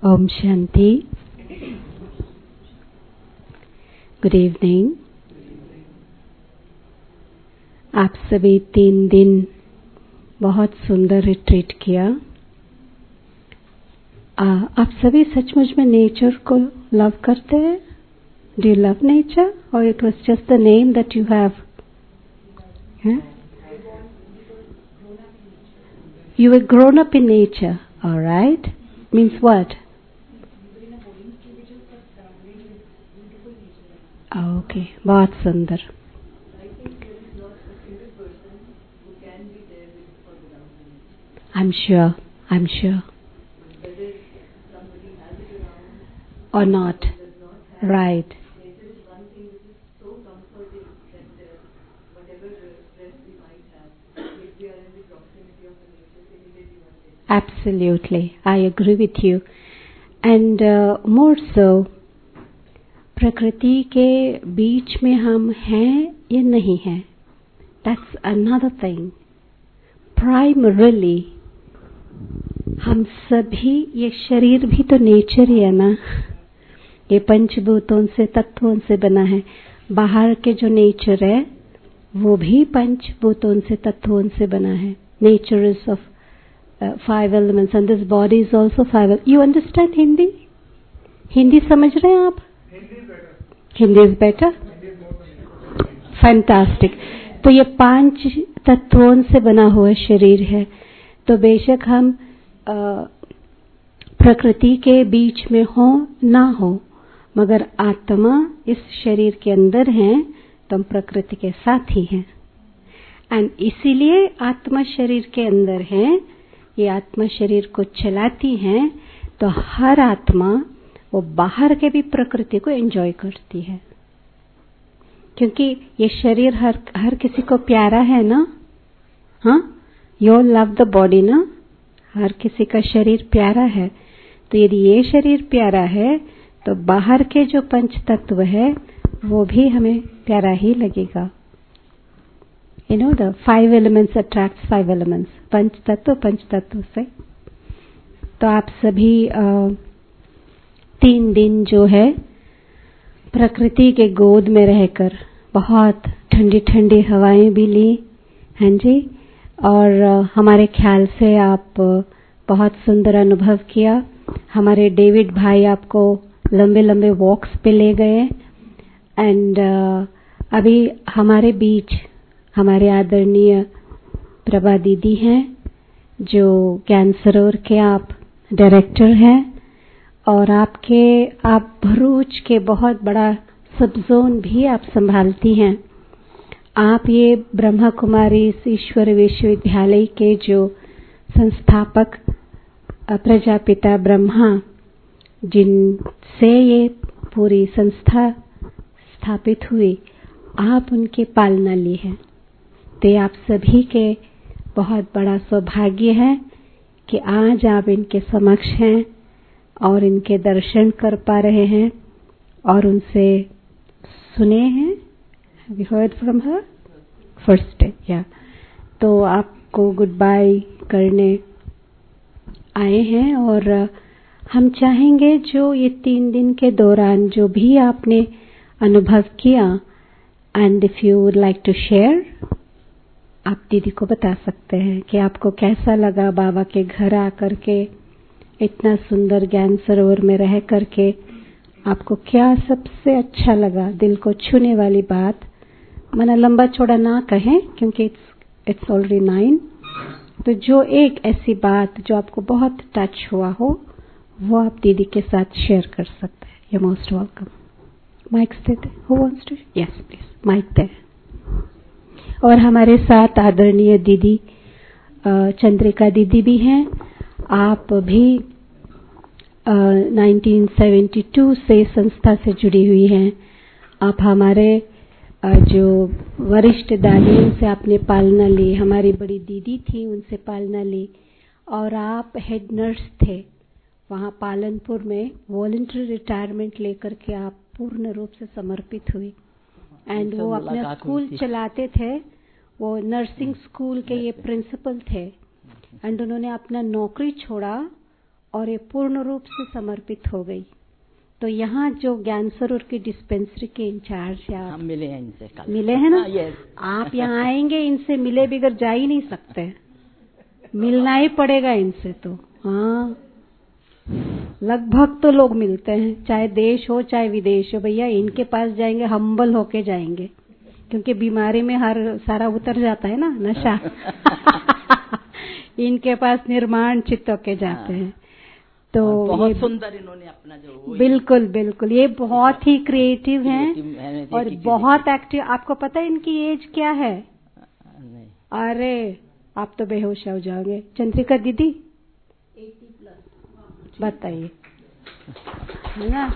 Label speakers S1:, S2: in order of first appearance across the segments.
S1: Om Shanti. Good evening. आप सभी 3 दिन बहुत सुंदर रिट्रीट किया। आप सभी सचमुच में नेचर को लव करते हैं? डू यू लव नेचर और it was just the name that you have? You were grown up in nature, all right? Means what? Okay, बहुत सुंदर। I'm sure. Or not. Right. Absolutely, I agree with you. And more so, प्रकृति के बीच में हम हैं या नहीं हैं? That's another thing. Primarily, हम सभी, ये शरीर भी तो नेचर ही है ना। ये पंचभूतों से, तत्वों से बना है। बाहर के जो नेचर है वो भी पंचभूतों से, तत्वों से बना है। Nature is of 5 elements and this body is also 5. You understand Hindi? Hindi समझ रहे हैं आप? Hindi is better? Fantastic. तो ये 5 तत्वों से बना हुआ शरीर है। तो बेशक हम प्रकृति के बीच में हो ना हो, मगर आत्मा इस शरीर के अंदर है तो हम प्रकृति के साथ ही हैं। एंड इसीलिए आत्मा शरीर के अंदर है, ये आत्मा शरीर को चलाती है। तो हर आत्मा वो बाहर के भी प्रकृति को एंजॉय करती है, क्योंकि ये शरीर हर किसी को प्यारा है ना। हाँ, यू लव द बॉडी ना। हर किसी का शरीर प्यारा है। तो यदि ये शरीर प्यारा है तो बाहर के जो पंच तत्व है वो भी हमें प्यारा ही लगेगा। You know the 5 elements attracts 5 elements. पंच तत्व से। तो आप सभी 3 दिन जो है प्रकृति के गोद में रहकर बहुत ठंडी ठंडी हवाएं भी ली, हैं जी। और हमारे ख्याल से आप बहुत सुंदर अनुभव किया। हमारे डेविड भाई आपको लंबे लंबे वॉक्स पे ले गए। एंड अभी हमारे बीच हमारे आदरणीय प्रभा दीदी हैं, जो ज्ञान सरोवर के आप डायरेक्टर हैं। और आप भरूच के बहुत बड़ा सब जोन भी आप संभालती हैं। आप ये ब्रह्मा कुमारी ईश्वर विश्वविद्यालय के जो संस्थापक प्रजापिता ब्रह्मा, जिनसे ये पूरी संस्था स्थापित हुई, आप उनकी पालना ली है। तो आप सभी के बहुत बड़ा सौभाग्य है कि आज आप इनके समक्ष हैं और इनके दर्शन कर पा रहे हैं और उनसे सुने हैं। Have you heard from her? First day, yeah. तो आपको गुड बाय करने आए हैं। और हम चाहेंगे जो ये 3 दिन के दौरान जो भी आपने अनुभव किया, and if you would like to share, आप दीदी को बता सकते हैं कि आपको कैसा लगा बाबा के घर आकर के, इतना सुंदर ज्ञान सरोवर में रह करके आपको क्या सबसे अच्छा लगा, दिल को छूने वाली बात। मना लंबा चौड़ा ना कहें क्योंकि इट्स ऑलरेडी 9। तो जो एक ऐसी बात जो आपको बहुत टच हुआ हो वो आप दीदी के साथ शेयर कर सकते हैं। You most welcome. माइक देते। Who wants to? Yes please, mic दे। और हमारे साथ आदरणीय दीदी चंद्रिका दीदी भी हैं। आप भी 1972 से संस्था से जुड़ी हुई हैं। आप हमारे जो वरिष्ठ दादियों से आपने पालना ली, हमारी बड़ी दीदी थी उनसे पालना ली, और आप हेड नर्स थे वहाँ पालनपुर में। वॉलंटरी रिटायरमेंट लेकर के आप पूर्ण रूप से समर्पित हुई। एंड वो अपना स्कूल चलाते थे, वो नर्सिंग स्कूल के ये प्रिंसिपल थे। एंड उन्होंने अपना नौकरी छोड़ा और ये पूर्ण रूप से समर्पित हो गई। तो यहाँ जो ज्ञान स्वरूप की डिस्पेंसरी के इंचार्ज है, आप
S2: मिले हैं इनसे कल,
S1: मिले हैं ना?
S2: yes.
S1: आप यहाँ आएंगे, इनसे मिले बगैर जा ही नहीं सकते, मिलना ही पड़ेगा इनसे। तो हाँ, लगभग तो लोग मिलते हैं, चाहे देश हो चाहे विदेश हो। भैया इनके पास जाएंगे, हम्बल होके जाएंगे, क्योंकि बीमारी में हर सारा उतर जाता है ना, नशा। इनके पास निर्माण चित्त होके जाते हैं। तो
S2: बहुत सुंदर इन्होंने अपना जो
S1: बिल्कुल बिल्कुल, ये बहुत ही क्रिएटिव हैं और बहुत एक्टिव। आपको पता है इनकी एज क्या है?
S2: नहीं।
S1: अरे आप तो बेहोश हो जाओगे। चंद्रिका दीदी 80+ बताइए, है ना?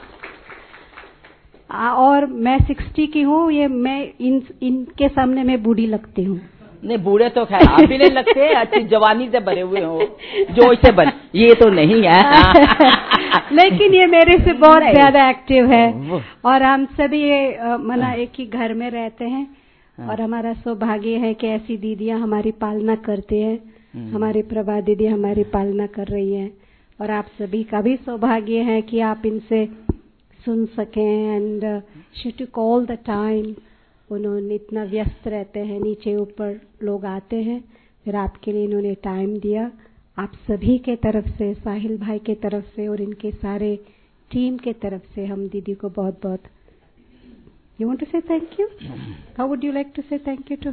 S1: और मैं 60 की हूँ। ये मैं इनके सामने मैं बूढ़ी लगती हूँ।
S2: नहीं, बूढ़े तो खैर आप भी नहीं लगते, अच्छी जवानी से भरे हुए हो, जोश से भरे, ये तो नहीं है।
S1: लेकिन ये मेरे से बहुत ज्यादा एक्टिव है। और हम सभी मना एक ही घर में रहते हैं, और हमारा सौभाग्य है कि ऐसी दीदियां हमारी पालना करती हैं। हमारी प्रभा दीदी हमारी पालना कर रही है, और आप सभी का भी सौभाग्य है कि आप इनसे सुन सकें। And she took all the time. उन्होंने इतना व्यस्त रहते हैं, नीचे ऊपर लोग आते हैं, फिर आपके लिए इन्होंने टाइम दिया। आप सभी के तरफ से, साहिल भाई के तरफ से और इनके सारे टीम के तरफ से हम दीदी को बहुत बहुत। You want to say thank you? How would you like to say thank you to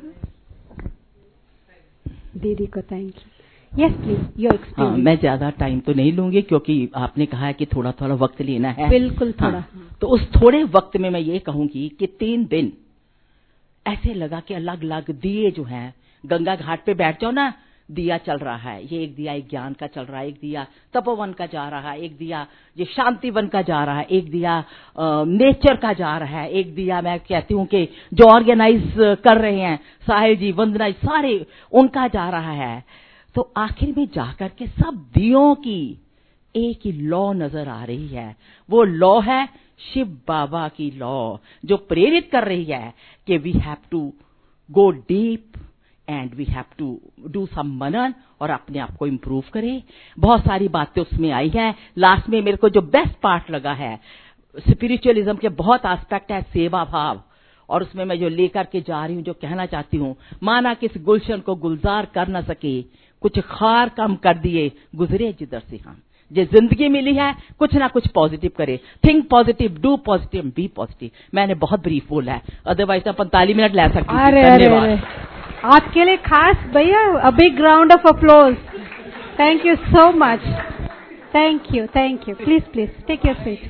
S1: दीदी को? Thank you. Yes please, your experience.
S2: मैं ज्यादा टाइम तो नहीं लूंगी, क्योंकि आपने कहा है कि थोड़ा थोड़ा वक्त लेना है।
S1: बिल्कुल थोड़ा।
S2: तो उस थोड़े वक्त में मैं ये कहूंगी कि 3 दिन ऐसे लगा कि अलग अलग दिए जो हैं, गंगा घाट पे बैठ जाओ ना, दिया चल रहा है। ये एक दिया एक ज्ञान का चल रहा है, एक दिया तपोवन का जा रहा है, एक दिया ये शांतिवन का जा रहा है, एक दिया नेचर का जा रहा है, एक दिया मैं कहती हूँ कि जो ऑर्गेनाइज कर रहे हैं साहिल जी, वंदना, सारे उनका जा रहा है। तो आखिर में जाकर के सब दियों की एक ही लॉ नजर आ रही है। वो लॉ है शिव बाबा की लॉ, जो प्रेरित कर रही है कि we have to go deep and we have to do some मनन, और अपने आप को इम्प्रूव करें। बहुत सारी बातें उसमें आई हैं। लास्ट में मेरे को जो बेस्ट पार्ट लगा है, स्पिरिचुअलिज्म के बहुत एस्पेक्ट है, सेवा भाव, और उसमें मैं जो लेकर के जा रही हूँ, जो कहना चाहती हूँ, माना कि इस गुलशन को गुलजार कर न सके, कुछ खार कम कर दिए, गुजरे जिधर से हम। जो जिंदगी मिली है, कुछ ना कुछ पॉजिटिव करे। Think positive, do positive, be positive. मैंने बहुत ब्रीफ बोला है, अदरवाइज 45 मिनट ले सकती हूँ। धन्यवाद।
S1: आपके लिए खास भैया a big round of applause. Thank you so much. Thank you, thank you. Please please take your seat.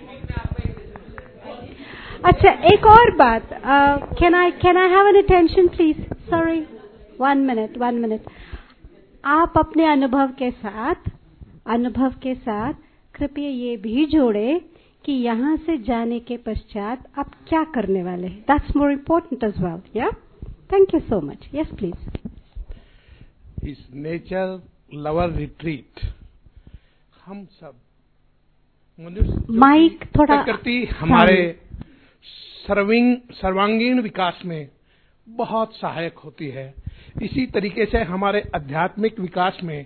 S1: अच्छा, एक और बात, can I have an attention please? Sorry, 1 minute. आप अपने अनुभव के साथ कृपया ये भी जोड़े कि यहाँ से जाने के पश्चात आप क्या करने वाले हैं। That's more important as well. Yeah, thank you so much. Yes please.
S3: इस नेचर लवर रिट्रीट हम सब मनुष्य
S1: माइक थोड़ा
S3: प्रकृति हमारे सर्वांगीण विकास में बहुत सहायक होती है। इसी तरीके से हमारे आध्यात्मिक विकास में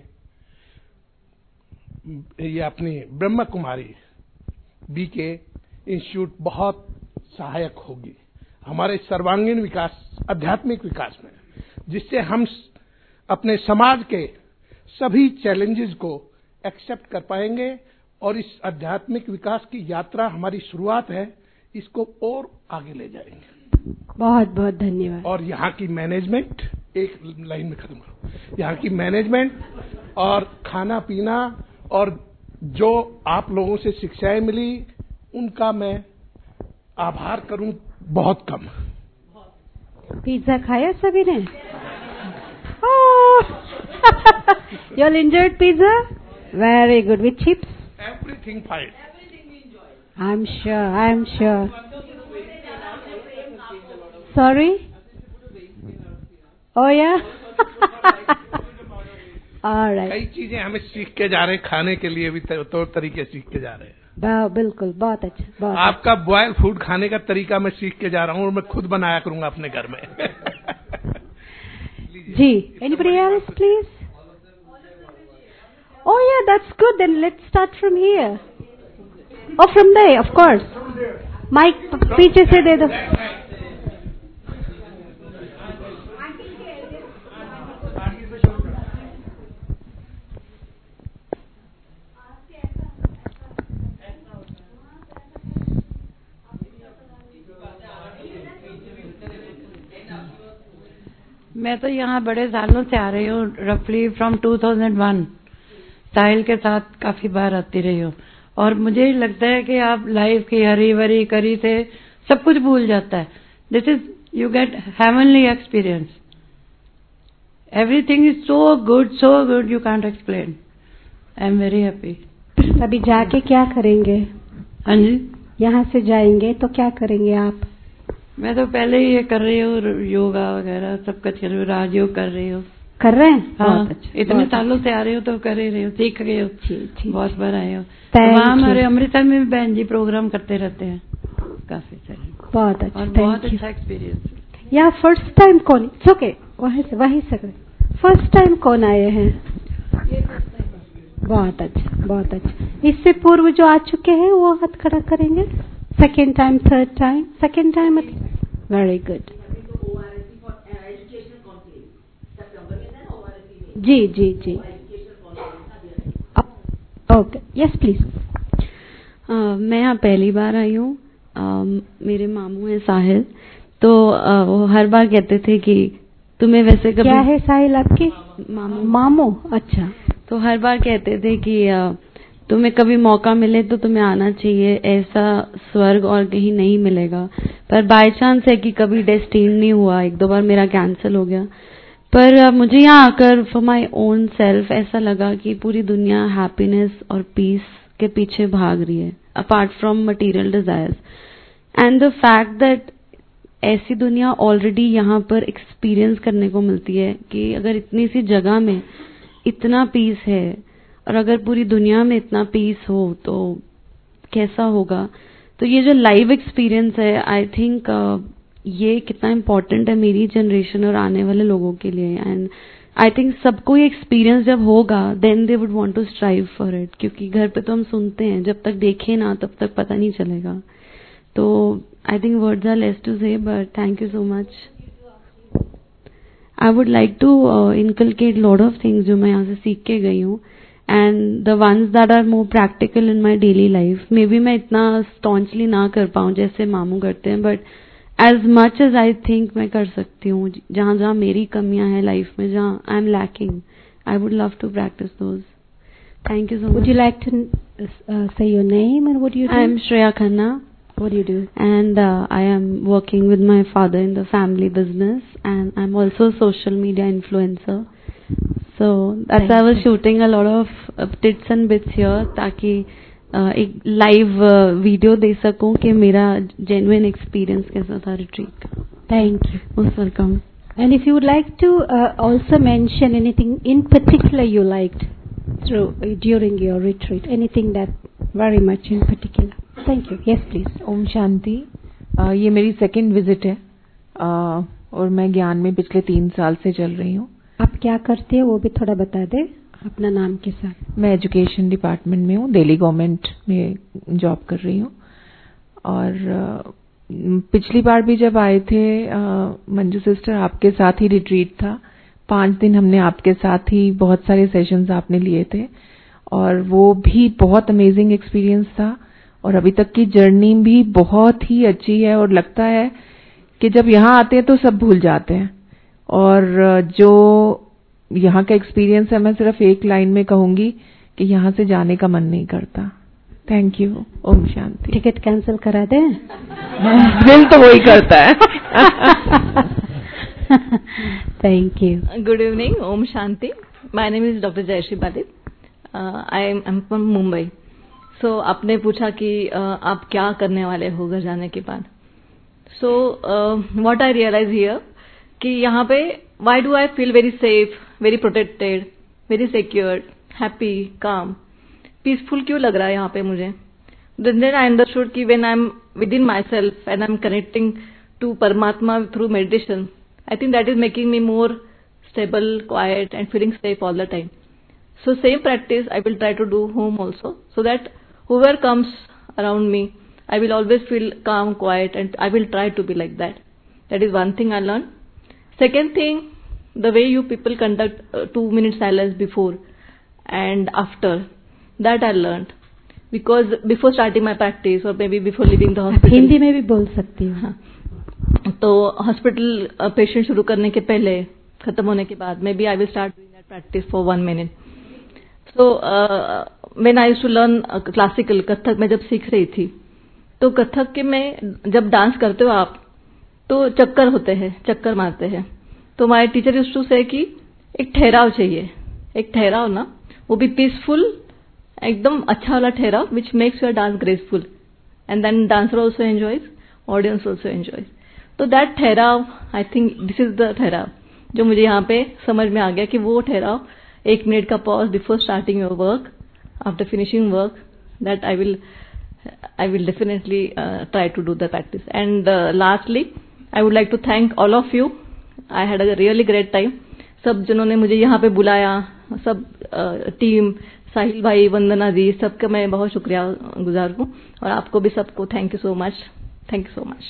S3: ये अपनी ब्रह्म कुमारी बीके इंस्टीट्यूट बहुत सहायक होगी हमारे सर्वांगीण विकास, आध्यात्मिक विकास में, जिससे हम अपने समाज के सभी चैलेंजेस को एक्सेप्ट कर पाएंगे। और इस आध्यात्मिक विकास की यात्रा हमारी शुरुआत है, इसको और आगे ले जाएंगे।
S1: बहुत बहुत धन्यवाद।
S3: और यहाँ की मैनेजमेंट, एक लाइन में खत्म करो, यहाँ की मैनेजमेंट और खाना पीना और जो आप लोगों से शिक्षाएं मिली, उनका मैं आभार करूं बहुत कम।
S1: पिज्जा खाया सभी ने? You all enjoyed pizza? Very good. With chips?
S3: Everything fine.
S1: I'm sure. Sorry? Oh yeah? All right.
S3: कई चीजें हमें सीख के जा रहे हैं, खाने के लिए भी तौर तरीके सीख के जा रहे हैं।
S1: बिल्कुल, बहुत अच्छा, बहुत
S3: आपका बॉयल फूड खाने का तरीका मैं सीख के जा रहा हूँ, और मैं खुद बनाया करूंगा अपने घर में।
S1: जी, anybody else please? Oh yeah, that's good. Then let's start from here. Oh, from there, of course. Mic पीछे से दे दो.
S4: मैं तो यहाँ बड़े सालों से आ रही हूँ, रफली फ्रॉम 2001. साहिल के साथ काफी बार आती रही हूँ और मुझे लगता है कि आप लाइफ की हरी भरी करी से सब कुछ भूल जाता है. This is you get heavenly experience. Everything is so good you can't explain. I am very happy.
S1: अभी जाके क्या करेंगे?
S4: हाँ जी,
S1: यहाँ से जाएंगे तो क्या करेंगे आप?
S4: मैं तो पहले ही ये कर रही हूँ, योगा वगैरह सब कुछ कर रही हूँ, राजयोग कर रही हूँ.
S1: कर रहे हैं?
S4: हाँ, इतने सालों से आ रही हूँ तो कर ही रही हूँ, सीख गई हूँ. बहुत बार आए हो. वहाँ हमारे अमृतसर में भी बहन जी प्रोग्राम करते रहते हैं काफी सारे.
S1: बहुत अच्छा.
S4: और बहुत अच्छा एक्सपीरियंस.
S1: या फर्स्ट टाइम कौन? इट्स ओके, वही से फर्स्ट टाइम कौन आए हैं? बहुत अच्छा, बहुत अच्छा. इससे पूर्व जो आ चुके हैं वो हाथ खड़ा करेंगे. Second time, third time, second time. Very good. जी जी जी. Okay, yes please.
S5: मैं यहाँ पहली बार आई हूँ. मेरे मामू हैं साहिल, तो वो हर बार कहते थे कि तुम्हें वैसे कभी.
S1: क्या है साहिल आपके?
S5: मामू.
S1: मामू, अच्छा.
S5: तो हर बार कहते थे कि तुम्हें कभी मौका मिले तो तुम्हें आना चाहिए, ऐसा स्वर्ग और कहीं नहीं मिलेगा. पर बाय चांस है कि कभी डेस्टिन नहीं हुआ. एक दो बार मेरा कैंसिल हो गया. पर मुझे यहाँ आकर फॉर माई ओन सेल्फ ऐसा लगा कि पूरी दुनिया हैप्पीनेस और पीस के पीछे भाग रही है, apart from material desires. And the fact that ऐसी दुनिया ऑलरेडी यहाँ पर एक्सपीरियंस करने को मिलती है कि अगर इतनी सी जगह में इतना पीस है और अगर पूरी दुनिया में इतना पीस हो तो कैसा होगा. तो ये जो लाइव एक्सपीरियंस है, आई थिंक ये कितना इम्पोर्टेंट है मेरी जनरेशन और आने वाले लोगों के लिए. एंड आई थिंक सबको ये एक्सपीरियंस जब होगा then they would want to strive for it. क्योंकि घर पे तो हम सुनते हैं, जब तक देखें ना तब तक पता नहीं चलेगा. तो I think words are less to say, but thank you so much. I would like to inculcate lot of things जो मैं यहाँ से सीख के गई हूँ. And the ones that are more practical in my daily life. Maybe मैं इतना स्टॉन्चली ना कर पाऊँ जैसे मामू करते हैं, but as much as I think मैं कर सकती हूँ. जहाँ जहाँ मेरी कमियां हैं लाइफ में, जहाँ I am lacking, I would love to practise those. Thank you so much.
S1: Would you like to say your name and what do you do?
S5: I am Shreya Khanna.
S1: What do you do?
S5: And I am working with my father in the family business, and I'm also a social media influencer. So that's why I was shooting a lot of tits and bits here, ताकि एक live video दे सकूं कि मेरा genuine experience कैसा था retreat का.
S1: Thank you.
S5: Most welcome.
S1: And if you would like to also mention anything in particular you liked during your retreat, anything that very much in particular. Thank you. Yes, please.
S6: Om Shanti. ये मेरी second visit है और मैं ज्ञान में पिछले 3 साल से चल रही हूँ.
S1: आप क्या करते हैं वो भी थोड़ा बता दें अपना नाम के साथ.
S6: मैं एजुकेशन डिपार्टमेंट में हूँ, दिल्ली गवर्नमेंट में जॉब कर रही हूँ. और पिछली बार भी जब आए थे मंजू सिस्टर, आपके साथ ही रिट्रीट था. 5 दिन हमने आपके साथ ही बहुत सारे सेशंस आपने लिए थे और वो भी बहुत अमेजिंग एक्सपीरियंस था. और अभी तक की जर्नी भी बहुत ही अच्छी है और लगता है कि जब यहाँ आते हैं तो सब भूल जाते हैं. और जो यहाँ का एक्सपीरियंस है, मैं सिर्फ एक लाइन में कहूंगी कि यहाँ से जाने का मन नहीं करता. Thank you. Om Shanti.
S1: Ticket cancel करा दें?
S6: दिल तो वही करता है.
S1: Thank you.
S7: Good evening. Om Shanti. My name is Dr. Jayashree Balit. I am from Mumbai. So आपने पूछा कि आप क्या करने वाले हो घर जाने के बाद. So what I realize here कि यहाँ पे why do I feel very safe, very protected, very secured, happy, calm, peaceful क्यों लग रहा है यहाँ पे मुझे. Then I understood कि when I'm within myself and I'm connecting to Paramatma through meditation, I think that is making me more stable, quiet and feeling safe all the time. So same practice I will try to do home also, so that whoever comes around me, I will always feel calm, quiet, and I will try to be like that. That is one thing I learned. Second thing, the way you people conduct 2-minute silence before and after, that I learned. Because before starting my practice or maybe before leaving the hospital,
S1: Hindi में भी बोल सकती हूँ.
S7: तो hospital patient शुरू करने के पहले, खत्म होने के बाद, maybe I will start doing that practice for 1 minute. So when I used to learn classical, Kathak में जब सीख रही थी, तो कथक के में जब डांस करते हो आप, तो चक्कर होते हैं, चक्कर मारते हैं. तो माय टीचर यूज्ड टू से कि एक ठहराव चाहिए, एक ठहराव ना, वो भी पीसफुल, एकदम अच्छा वाला ठहराव, which makes your dance graceful, and then dancer also enjoys, audience also enjoys. तो दैट ठहराव, I think this is the ठहराव जो मुझे यहाँ पे समझ में आ गया कि वो ठहराव, 1 मिनट का pause before starting your work, after finishing work, that I will definitely try to do the practice. And lastly I would like to thank all of you. I had a really great time. सब जिन्होंने मुझे यहाँ पे बुलाया, सब team, साहिल भाई, वंदना दी, सबका मैं बहुत शुक्रिया गुजार हूँ. और आपको भी सबको thank you so much. Thank you so much.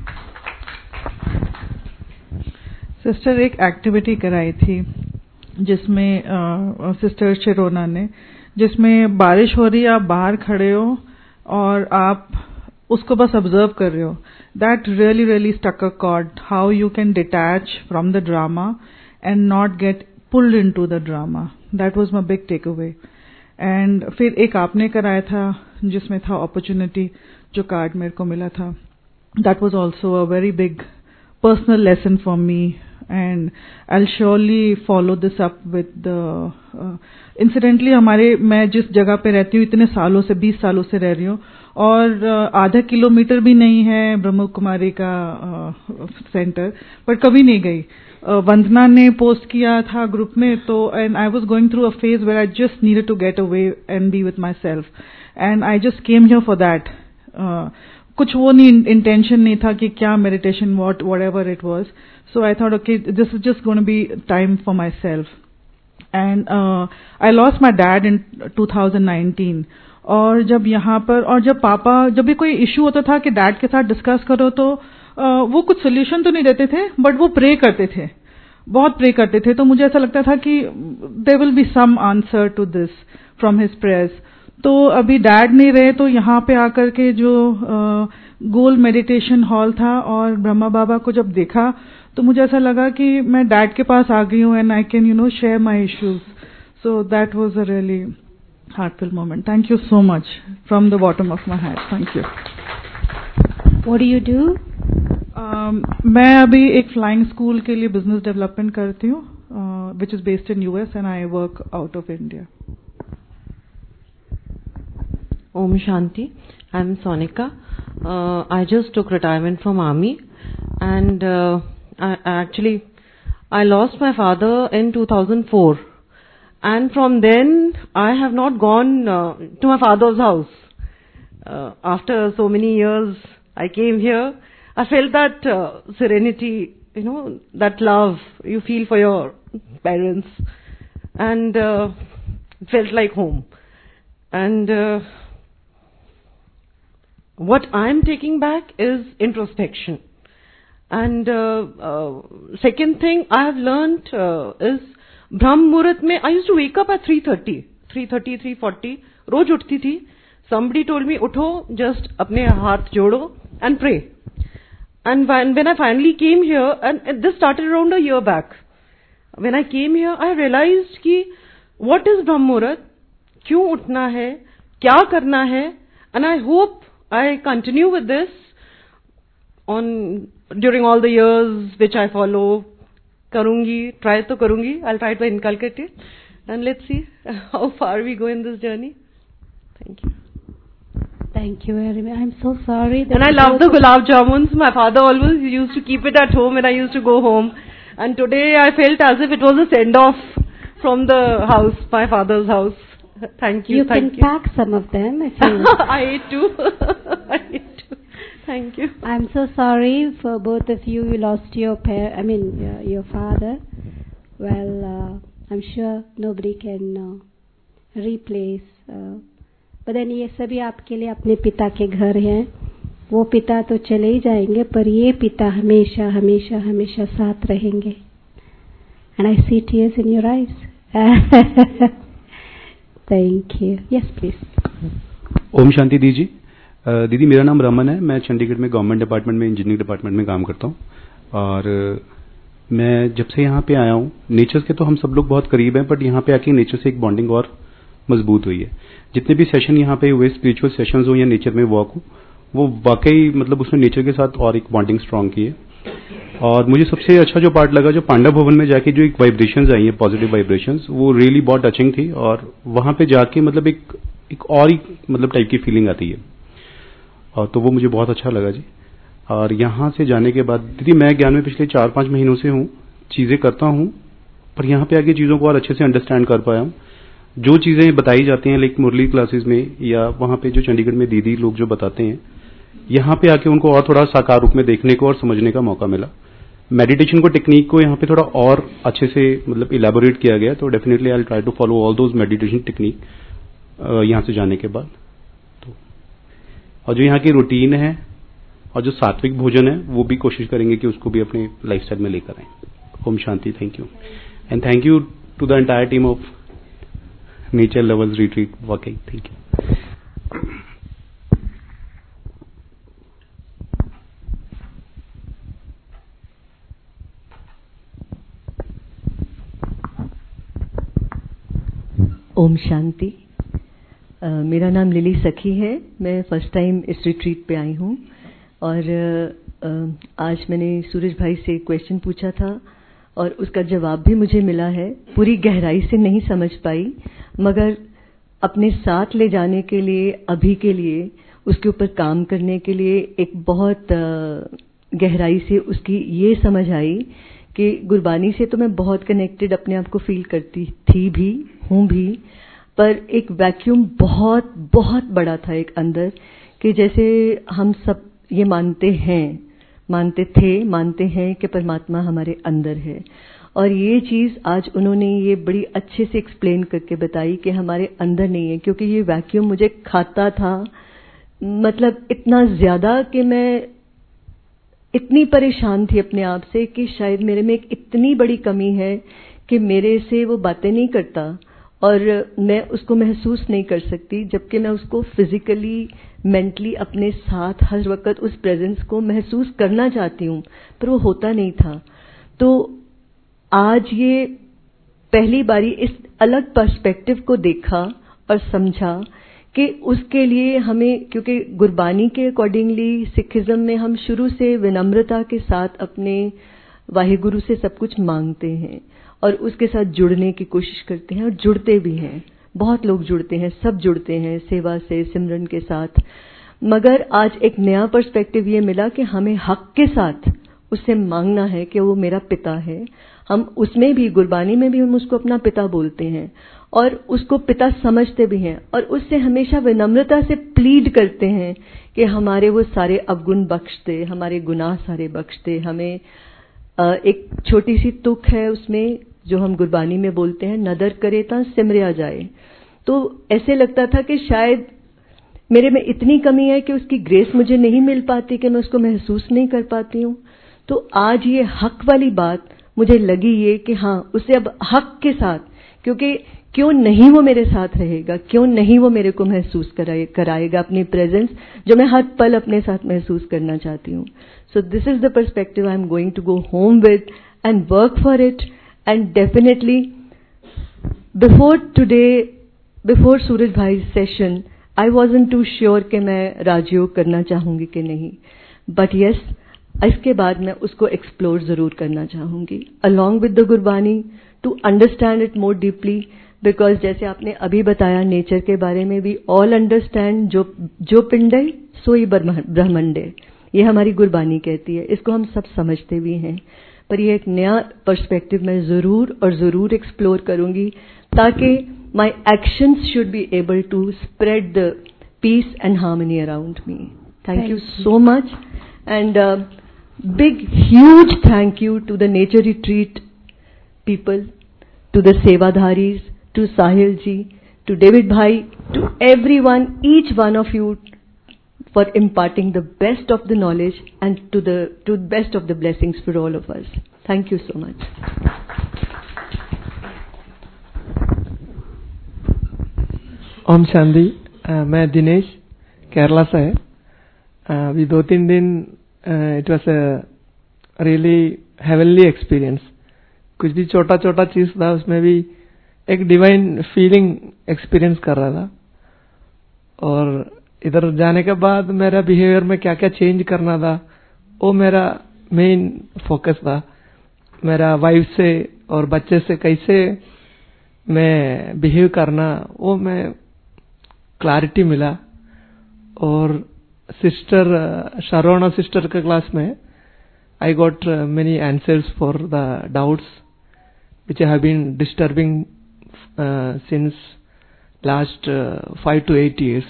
S8: Sister एक एक्टिविटी कराई थी जिसमें सिस्टर शिरोना ने, जिसमें बारिश हो रही है, आप बाहर खड़े हो और आप उसको बस ऑब्जर्व कर रहे हो. That really stuck a chord, how you can detach from the drama and not get pulled into the drama. That was my big takeaway. एंड फिर एक आपने कराया था जिसमें था अपॉर्चुनिटी, जो कार्ड मेरे को मिला था. That was also a very big personal lesson for me, and I'll surely follow this up with the incidentally मैं जिस जगह पे रहती हूँ इतने सालों से, 20 सालों से रह रही हूँ, और आधा किलोमीटर भी नहीं है ब्रह्म कुमारी का सेंटर, पर कभी नहीं गई. वंदना ने पोस्ट किया था ग्रुप में, तो and I was going through a phase where I just needed to get away and be with myself, and I just came here for that. कुछ वो नहीं, इंटेंशन नहीं था कि क्या meditation, whatever it was. So I thought okay, this is just going to be time for myself. And I lost my dad in 2019. और जब यहाँ पर, और जब पापा, जब भी कोई इशू होता था कि डैड के साथ डिस्कस करो, तो वो कुछ सोल्यूशन तो नहीं देते थे, बट वो प्रे करते थे, बहुत प्रे करते थे. तो मुझे ऐसा लगता था कि there will be some answer to this from his prayers. तो अभी डैड नहीं रहे, तो यहाँ पे आकर के जो गोल मेडिटेशन हॉल था और ब्रह्मा बाबा को जब देखा, तो मुझे ऐसा लगा कि मैं डैड के पास आ गई हूँ, and I can share my issues. So that was a really heartful moment. Thank you so much from the bottom of my heart. Thank you.
S1: What do you do?
S8: मैं अभी एक फ्लाइंग स्कूल के लिए business development करती हूँ, which is based in US, and I work out of India.
S9: Om Shanti. I'm Sonika. I just took retirement from army, and I lost my father in 2004, and from then I have not gone to my father's house. After so many years, I came here. I felt that serenity, that love you feel for your parents, and it felt like home. And what I'm taking back is introspection. And second thing I have learned is Brahm Muhurat mein I used to wake up at 3:30, 3:40. रोज उठती थी. Somebody told me, उठो, just अपने हाथ जोड़ो and pray. And when I finally came here, and this started around a year back, when I came here, I realized कि what is Brahm Muhurat, क्यों उठना है, क्या करना है, and I hope I continue with this during all the years which I follow. Karungi, try to karungi. I'll try to inculcate it, and let's see how far we go in this journey. Thank you.
S1: Thank you very much. I'm so sorry.
S9: And I love the gulab jamuns. My father always used to keep it at home when I used to go home. And today I felt as if it was a send-off from the house, my father's house. Thank you.
S1: You can pack some of them if you.
S9: I ate too. I ate too. Thank you.
S1: I'm so sorry for both of you. You lost your your father. Well, I'm sure nobody can replace. But then ये सभी आपके लिए अपने पिता के घर हैं. वो पिता तो चले ही जाएंगे, पर ये पिता हमेशा हमेशा हमेशा साथ रहेंगे. And I see tears in your eyes. Thank you. Yes, please.
S10: ओम शांति दीदी. दीदी मेरा नाम रमन है. मैं चंडीगढ़ में गवर्नमेंट डिपार्टमेंट में इंजीनियरिंग डिपार्टमेंट में काम करता हूँ. और मैं जब से यहाँ पे आया हूँ, नेचर के तो हम सब लोग बहुत करीब हैं, बट यहाँ पे आके नेचर से एक बॉन्डिंग और मजबूत हुई है. जितने भी सेशन यहाँ पे हुए, स्पिरिचुअल सेशंस हो या नेचर में वॉक हो, वो वाकई मतलब उसमें नेचर के साथ और एक बॉन्डिंग स्ट्रांग की है. और मुझे सबसे अच्छा जो पार्ट लगा, जो पांडव भवन में जाके जो एक वाइब्रेशंस आई है, पॉजिटिव वाइब्रेशंस, वो रियली बहुत टचिंग थी. और वहां पे जाके मतलब एक और ही मतलब टाइप की फीलिंग आती है. और तो वो मुझे बहुत अच्छा लगा जी. और यहाँ से जाने के बाद दीदी मैं ज्ञान में पिछले 4-5 महीनों से हूँ, चीज़ें करता हूँ, पर यहाँ पे आके चीज़ों को और अच्छे से अंडरस्टैंड कर पाया हूँ. जो चीज़ें बताई जाती हैं लाइक मुरली क्लासेस में या वहाँ पे जो चंडीगढ़ में दीदी लोग जो बताते हैं, यहाँ पे आके उनको और थोड़ा साकार रूप में देखने को और समझने का मौका मिला. मेडिटेशन को टेक्निक को यहाँ पे थोड़ा और अच्छे से मतलब इलेबोरेट किया गया. तो definitely I will try to follow all those meditation technique यहाँ से जाने के बाद. तो और जो यहाँ की रूटीन है और जो सात्विक भोजन है, वो भी कोशिश करेंगे कि उसको भी अपने लाइफस्टाइल में लेकर आएं. Om Shanti. Thank you. And thank you to the entire team of nature lovers retreat. वाकई थैंक यू.
S11: ओम शांति. मेरा नाम लिली सखी है. मैं फर्स्ट टाइम इस रिट्रीट पे आई हूँ. और आज मैंने सूरज भाई से क्वेश्चन पूछा था और उसका जवाब भी मुझे मिला है. पूरी गहराई से नहीं समझ पाई, मगर अपने साथ ले जाने के लिए, अभी के लिए, उसके ऊपर काम करने के लिए एक बहुत गहराई से उसकी ये समझ आई कि गुरबानी से तो मैं बहुत कनेक्टेड अपने आप को फील करती थी भी, हूँ भी, पर एक वैक्यूम बहुत बहुत बड़ा था एक अंदर, कि जैसे हम सब ये मानते हैं कि परमात्मा हमारे अंदर है. और ये चीज़ आज उन्होंने ये बड़ी अच्छे से एक्सप्लेन करके बताई कि हमारे अंदर नहीं है, क्योंकि ये वैक्यूम मुझे खाता था, मतलब इतना ज़्यादा कि मैं इतनी परेशान थी अपने आप से कि शायद मेरे में एक इतनी बड़ी कमी है कि मेरे से वो बातें नहीं करता और मैं उसको महसूस नहीं कर सकती, जबकि मैं उसको फिजिकली, मेंटली अपने साथ हर वक्त उस प्रेजेंस को महसूस करना चाहती हूँ, पर वो होता नहीं था. तो आज ये पहली बारी इस अलग पर्सपेक्टिव को देखा और समझा कि उसके लिए हमें, क्योंकि गुरबानी के अकॉर्डिंगली सिखिज्म में हम शुरू से विनम्रता के साथ अपने वाहिगुरु से सब कुछ मांगते हैं और उसके साथ जुड़ने की कोशिश करते हैं और जुड़ते भी हैं. बहुत लोग जुड़ते हैं, सब जुड़ते हैं सेवा से, सिमरन के साथ. मगर आज एक नया पर्सपेक्टिव ये मिला कि हमें हक के साथ उससे मांगना है कि वो मेरा पिता है. हम उसमें भी, गुरबानी में भी हम उसको अपना पिता बोलते हैं और उसको पिता समझते भी हैं और उससे हमेशा विनम्रता से प्लीड करते हैं कि हमारे वो सारे अवगुण बख्श दे, हमारे गुनाह सारे बख्श दे. हमें एक छोटी सी तुक है उसमें जो हम गुरबानी में बोलते हैं, नदर करे ता सिमरिया जाए. तो ऐसे लगता था कि शायद मेरे में इतनी कमी है कि उसकी ग्रेस मुझे नहीं मिल पाती, कि मैं उसको महसूस नहीं कर पाती हूँ. तो आज ये हक वाली बात मुझे लगी ये कि हाँ, उसे अब हक के साथ, क्योंकि क्यों नहीं वो मेरे साथ रहेगा, क्यों नहीं वो मेरे को महसूस कराएगा अपनी प्रेजेंस जो मैं हर पल अपने साथ महसूस करना चाहती हूँ. So this is the perspective I am going to go home with and work for it. And definitely before Suraj भाई session I wasn't to sure कि मैं राजयोग करना चाहूंगी कि नहीं, बट यस, इसके बाद मैं उसको एक्सप्लोर जरूर करना चाहूंगी along with the Gurbani to understand it more deeply. Because जैसे आपने अभी बताया नेचर के बारे में भी, ऑल अंडरस्टैंड जो पिंडे सोई ब्रह्मंडे, ये हमारी गुरबानी कहती है. इसको हम सब समझते भी हैं, पर ये एक नया पर्सपेक्टिव मैं जरूर एक्सप्लोर करूंगी, ताकि my actions should be able to spread the peace and harmony around me. Thank you so much. And big huge thank you to the nature retreat people, to the sevadharis, to Sahil ji, to David Bhai, to everyone, each one of you, for imparting the best of the knowledge and to best of the blessings for all of us. Thank you so much.
S12: Om Shanti. मैं दिनेश केरला से है। अभी 2-3 दिन it was a really heavenly experience. कुछ भी छोटा छोटा चीज था उसमें भी एक डिवाइन फीलिंग एक्सपीरियंस कर रहा था। और इधर जाने के बाद मेरा बिहेवियर में क्या क्या चेंज करना था वो मेरा मेन फोकस था। मेरा वाइफ से और बच्चे से कैसे मैं बिहेव करना वो मैं क्लैरिटी मिला। और सिस्टर शरोना सिस्टर के क्लास में I got many answers for the doubts which have been disturbing since last 5 to 8 years.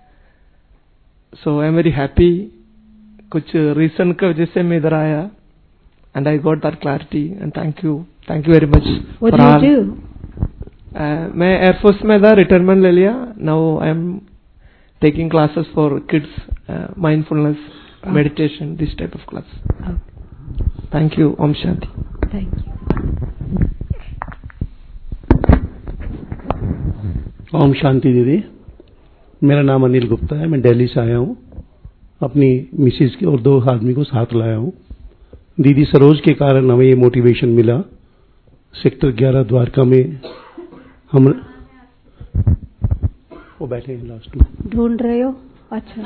S12: So I am very happy. कुछ रीजन की वजह से मैं इधर आया and I got that clarity and thank you very much.
S1: What do you do?
S12: मैं air force में था, रिटायरमेंट ले लिया। Now I am taking classes for kids, mindfulness, meditation, this type of class. Thank you. Om Shanti.
S1: Thank you.
S10: Om Shanti दीदी। मेरा नाम अनिल गुप्ता है। मैं दिल्ली से आया हूँ। अपनी मिसेज के और 2 आदमी को साथ लाया हूँ। दीदी सरोज के कारण हमें ये मोटिवेशन मिला। सेक्टर 11 द्वारका में हम वो बैठे हैं लास्ट में।
S1: ढूंढ रहे हो? अच्छा।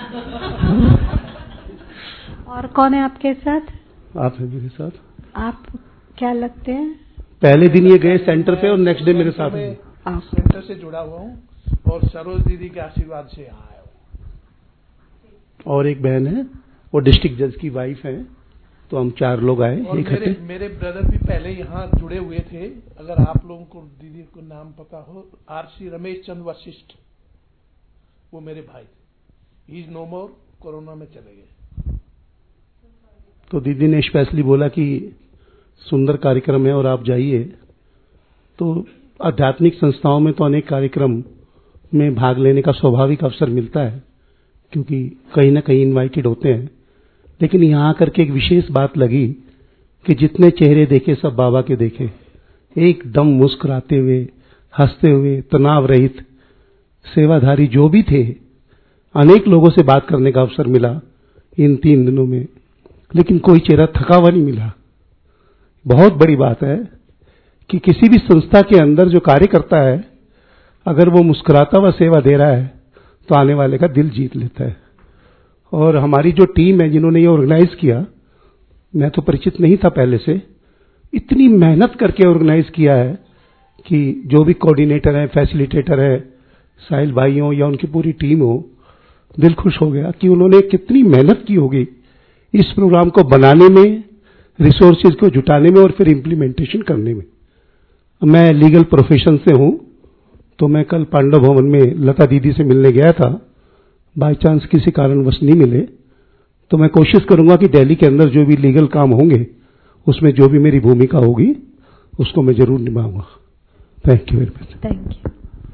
S1: और कौन है आपके साथ?
S10: आप हैं मेरे साथ।
S1: आप क्या लगते हैं?
S10: पहले दिन ये गए सेंटर पे और नेक्स्ट डे मेरे साथ हैं।
S3: सेंटर से जुड़ा हुआ हूँ और सरोज दीदी के आशीर्वाद से यहाँ आया हूँ।
S10: और एक बहन है, वो डिस्ट्रिक्ट जज की वाइफ है। तो हम 4 लोग आए इकट्ठे।
S3: मेरे ब्रदर भी पहले यहाँ जुड़े हुए थे। अगर आप लोगों को दीदी को नाम पता हो, आरसी रमेश चंद्र वशिष्ठ, वो मेरे भाई थे। He is no more, corona में चले गए।
S10: तो दीदी ने स्पेशली बोला कि सुंदर कार्यक्रम है और आप जाइए। तो आध्यात्मिक संस्थाओं में तो अनेक कार्यक्रम में भाग लेने का स्वाभाविक अवसर मिलता है, क्योंकि कहीं ना कहीं इनवाइटेड होते हैं। लेकिन यहाँ आकर के एक विशेष बात लगी कि जितने चेहरे देखे सब बाबा के देखे, एकदम मुस्कुराते हुए, हंसते हुए, तनाव रहित, सेवाधारी जो भी थे। अनेक लोगों से बात करने का अवसर मिला इन 3 दिनों में, लेकिन कोई चेहरा थका हुआ नहीं मिला। बहुत बड़ी बात है कि किसी भी संस्था के अंदर जो कार्य करता है, अगर वो मुस्कुराता हुआ सेवा दे रहा है तो आने वाले का दिल जीत लेता है। और हमारी जो टीम है जिन्होंने ये ऑर्गेनाइज किया, मैं तो परिचित नहीं था पहले से, इतनी मेहनत करके ऑर्गेनाइज किया है कि जो भी कोऑर्डिनेटर है, फैसिलिटेटर है, साहिल भाई हो या उनकी पूरी टीम हो, दिल खुश हो गया कि उन्होंने कितनी मेहनत की होगी इस प्रोग्राम को बनाने में, रिसोर्सेज को जुटाने में और फिर इम्प्लीमेंटेशन करने में। मैं लीगल प्रोफेशन से हूं, तो मैं कल पांडव भवन में लता दीदी से मिलने गया था। बाय चांस किसी कारणवश नहीं मिले, तो मैं कोशिश करूंगा कि दिल्ली के अंदर जो भी लीगल काम होंगे उसमें जो भी मेरी भूमिका होगी उसको मैं जरूर निभाऊंगा। Thank you very much.
S1: Thank you.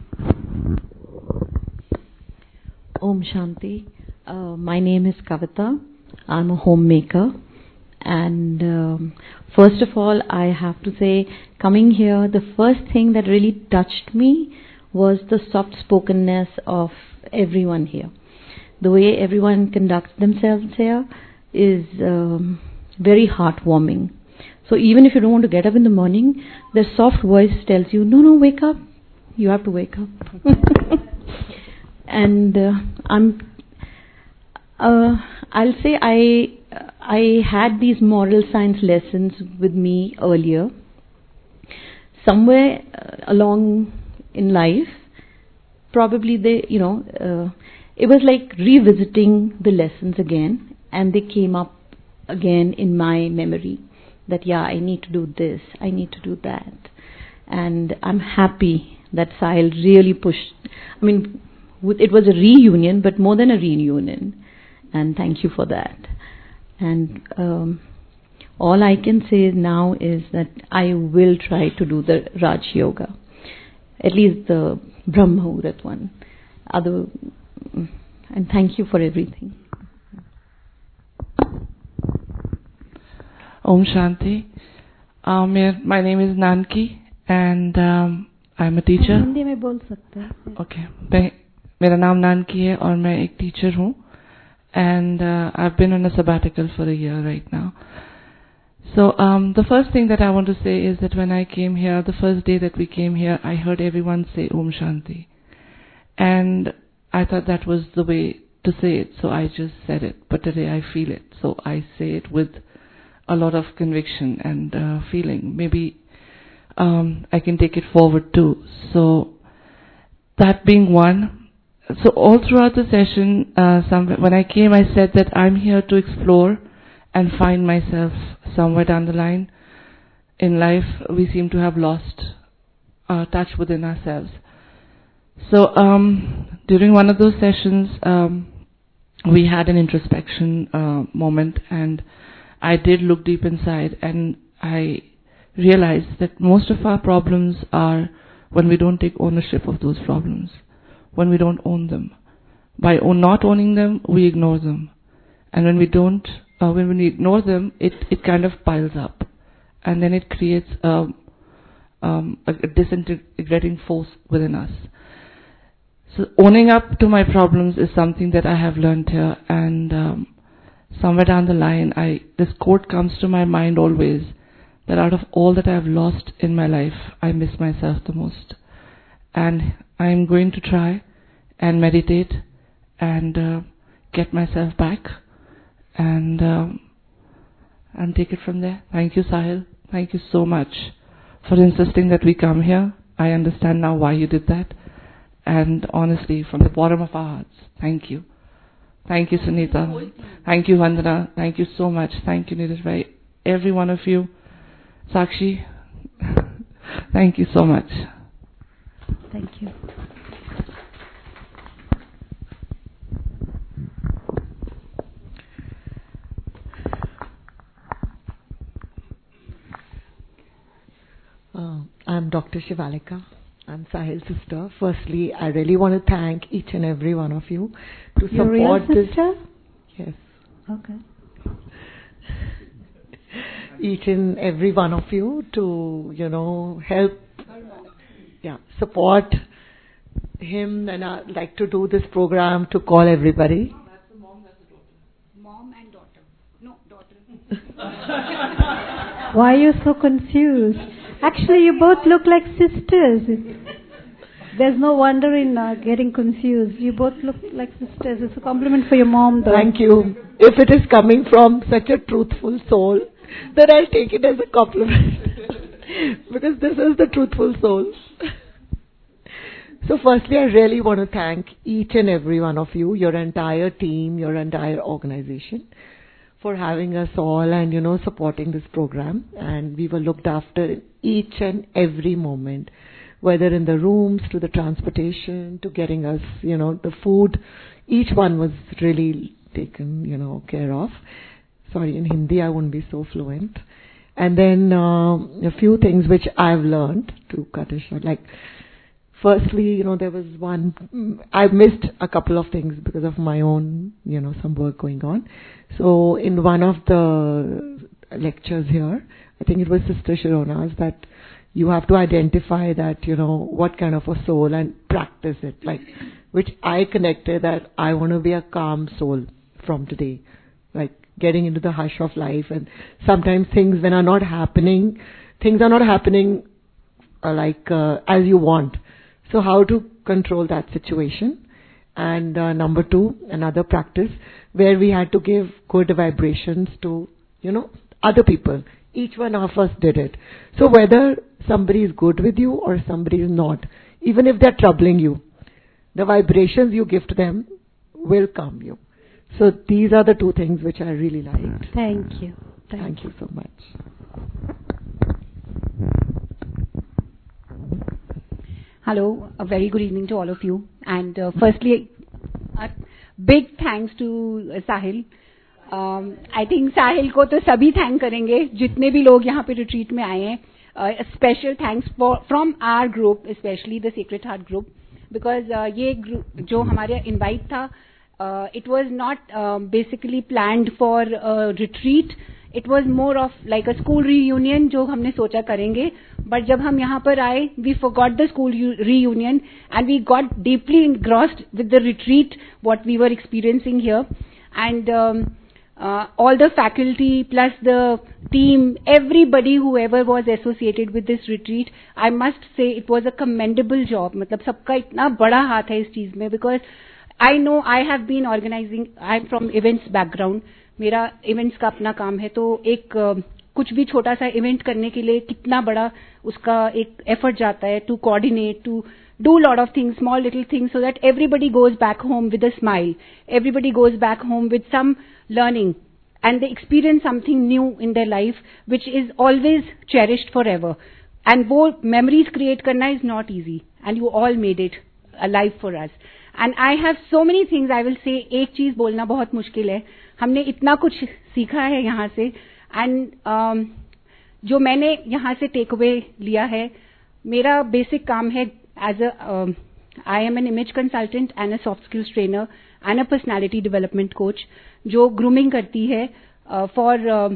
S13: Om Shanti. My name is Kavita. I'm a homemaker. And first of all, I have to say, coming here, the first thing that really touched me was the soft-spokenness of everyone here. The way everyone conducts themselves here is very heartwarming. So even if you don't want to get up in the morning, their soft voice tells you, no, wake up. You have to wake up. And I'll say I had these moral science lessons with me earlier. Somewhere along in life, probably it was like revisiting the lessons again, and they came up again in my memory that I need to do this, I need to do that. And I'm happy that Sahil really pushed. I mean, it was a reunion, but more than a reunion, and thank you for that. And all I can say now is that I will try to do the Raj Yoga, at least the Brahma Muhurat one. And thank you for everything.
S14: Om Shanti. My name is Nanki and I'm a teacher.
S1: Hindi में बोल सकते हैं.
S14: Okay. मेरा नाम नानकी है और मैं एक टीचर हूँ. And I've been on a sabbatical for a year right now. So the first thing that I want to say is that when I came here, the first day that we came here, I heard everyone say Om Shanti. And I thought that was the way to say it, so I just said it. But today I feel it, so I say it with a lot of conviction and feeling. Maybe I can take it forward too. So that being one. So all throughout the session, when I came, I said that I'm here to explore and find myself somewhere down the line. In life, we seem to have lost touch within ourselves. So during one of those sessions, we had an introspection moment, and I did look deep inside, and I realized that most of our problems are when we don't take ownership of those problems, when we don't own them. By not owning them, we ignore them. And when we don't, when we ignore them, it kind of piles up. And then it creates a disintegrating force within us. So owning up to my problems is something that I have learned here. And somewhere down the line, this quote comes to my mind always, that out of all that I have lost in my life, I miss myself the most. And I am going to try and meditate and get myself back and take it from there. Thank you, Sahil. Thank you so much for insisting that we come here. I understand now why you did that. And honestly, from the bottom of our hearts, thank you. Thank you, Sunita. Thank you, Vandana. Thank you so much. Thank you, Neeraj Bhai. Every one of you. Sakshi, thank you so much.
S1: Thank you.
S15: I'm Dr. Shivalika. I'm Sahil's sister. Firstly, I really want to thank each and every one of you to
S1: Your
S15: support
S1: real
S15: this.
S1: sister?
S15: Yes.
S1: Okay.
S15: Each and every one of you to, help, support him, and I'd like to do this program to call everybody.
S1: Mom and daughter. No, daughter. Why are you so confused? Actually, you both look like sisters. There's no wonder in getting confused. You both look like sisters. It's a compliment for your mom, though.
S15: Thank you. If it is coming from such a truthful soul, then I'll take it as a compliment. Because this is the truthful soul. So firstly, I really want to thank each and every one of you, your entire team, your entire organization, for having us all and, supporting this program. And we were looked after each and every moment, whether in the rooms, to the transportation, to getting us, the food. Each one was really taken, care of. Sorry, in Hindi I won't be so fluent. And then a few things which I've learned, to cut it short, like, firstly, there was I missed a couple of things because of my own, some work going on. So in one of the lectures here, I think it was Sister Shirona's, that you have to identify that, what kind of a soul and practice it, like, which I connected that I want to be a calm soul from today, like getting into the hush of life. And sometimes things are not happening as you want. So how to control that situation. And number two, another practice where we had to give good vibrations to, other people. Each one of us did it. So whether somebody is good with you or somebody is not, even if they're troubling you, the vibrations you give to them will calm you. So these are the two things which I really liked.
S1: Thank you.
S15: Thank you so much.
S1: Hello, a very good evening to all of you. And firstly, a big thanks to Sahil. I think Sahil को तो सभी thank करेंगे जितने भी लोग यहाँ पे retreat में आए हैं. A special thanks from our group, especially the Sacred Heart group. Because ये जो हमारा इनवाइट था, it was not basically planned for a retreat. It was more of like a school reunion जो हमने सोचा करेंगे, but जब हम यहाँ पर आए, we forgot the school reunion and we got deeply engrossed with the retreat what we were experiencing here, and all the faculty plus the team, everybody whoever was associated with this retreat, I must say it was a commendable job. मतलब सबका इतना बड़ा हाथ है इस चीज में, because I know I have been organizing, I'm from events background, मेरा events का अपना काम है, तो एक कुछ भी छोटा सा event करने के लिए कितना बड़ा उसका एक effort जाता है to coordinate, to do lot of things, small little things, so that everybody goes back home with a smile, everybody goes back home with some learning, and they experience something new in their life which is always cherished forever. And वो memories create करना is not easy, and you all made it alive for us. And I have so many things I will say. एक चीज बोलना बहुत मुश्किल है, हमने इतना कुछ सीखा है यहाँ से, and जो मैंने यहाँ से टेक अवे लिया है, मेरा बेसिक काम है as I am an image consultant and a soft skills trainer and a personality development coach, जो grooming करती है for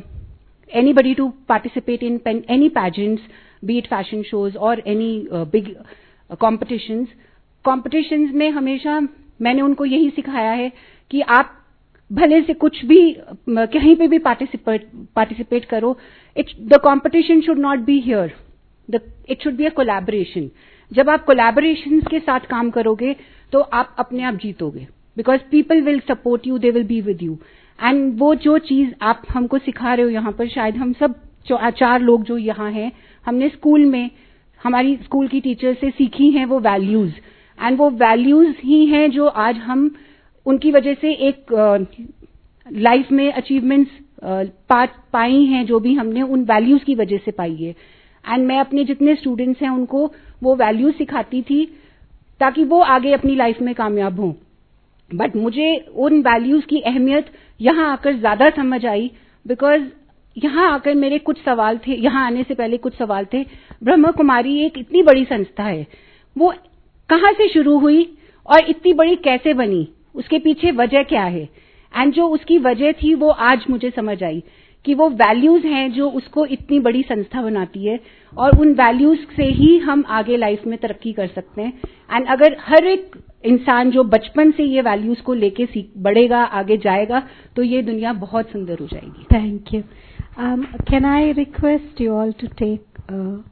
S1: anybody to participate in any pageants, be it fashion shows or any big competitions. Competitions में हमेशा मैंने उनको यही सिखाया है कि आप भले से कुछ भी कहीं पे भी पार्टिसिपेट करो, the competition should not be here, it should be a collaboration. जब आप कोलैबोरेशंस के साथ काम करोगे तो आप अपने आप जीतोगे, because people will support you, they will be with you. And वो जो चीज आप हमको सिखा रहे हो यहाँ पर, शायद हम सब 4 लोग जो यहाँ हैं, हमने स्कूल में हमारी स्कूल की टीचर से सीखी हैं वो वैल्यूज, एंड वो वैल्यूज ही हैं जो आज हम उनकी वजह से एक लाइफ में अचीवमेंट्स पाई हैं, जो भी हमने उन वैल्यूज की वजह से पाई है. एंड मैं अपने जितने स्टूडेंट्स हैं उनको वो वैल्यूज सिखाती थी ताकि वो आगे अपनी लाइफ में कामयाब हों. बट मुझे उन वैल्यूज की अहमियत यहाँ आकर ज्यादा समझ आई, बिकॉज यहाँ आकर मेरे कुछ सवाल थे, यहाँ आने से पहले कुछ सवाल थे. ब्रह्म कुमारी एक इतनी बड़ी संस्था है, वो कहाँ से शुरू हुई और इतनी बड़ी कैसे बनी, उसके पीछे वजह क्या है. एंड जो उसकी वजह थी वो आज मुझे समझ आई कि वो वैल्यूज हैं जो उसको इतनी बड़ी संस्था बनाती है, और उन वैल्यूज से ही हम आगे लाइफ में तरक्की कर सकते हैं. एंड अगर हर एक इंसान जो बचपन से ये वैल्यूज को लेके बढ़ेगा, आगे जाएगा, तो ये दुनिया बहुत सुंदर हो जाएगी.
S16: Thank you. Can I request you all to take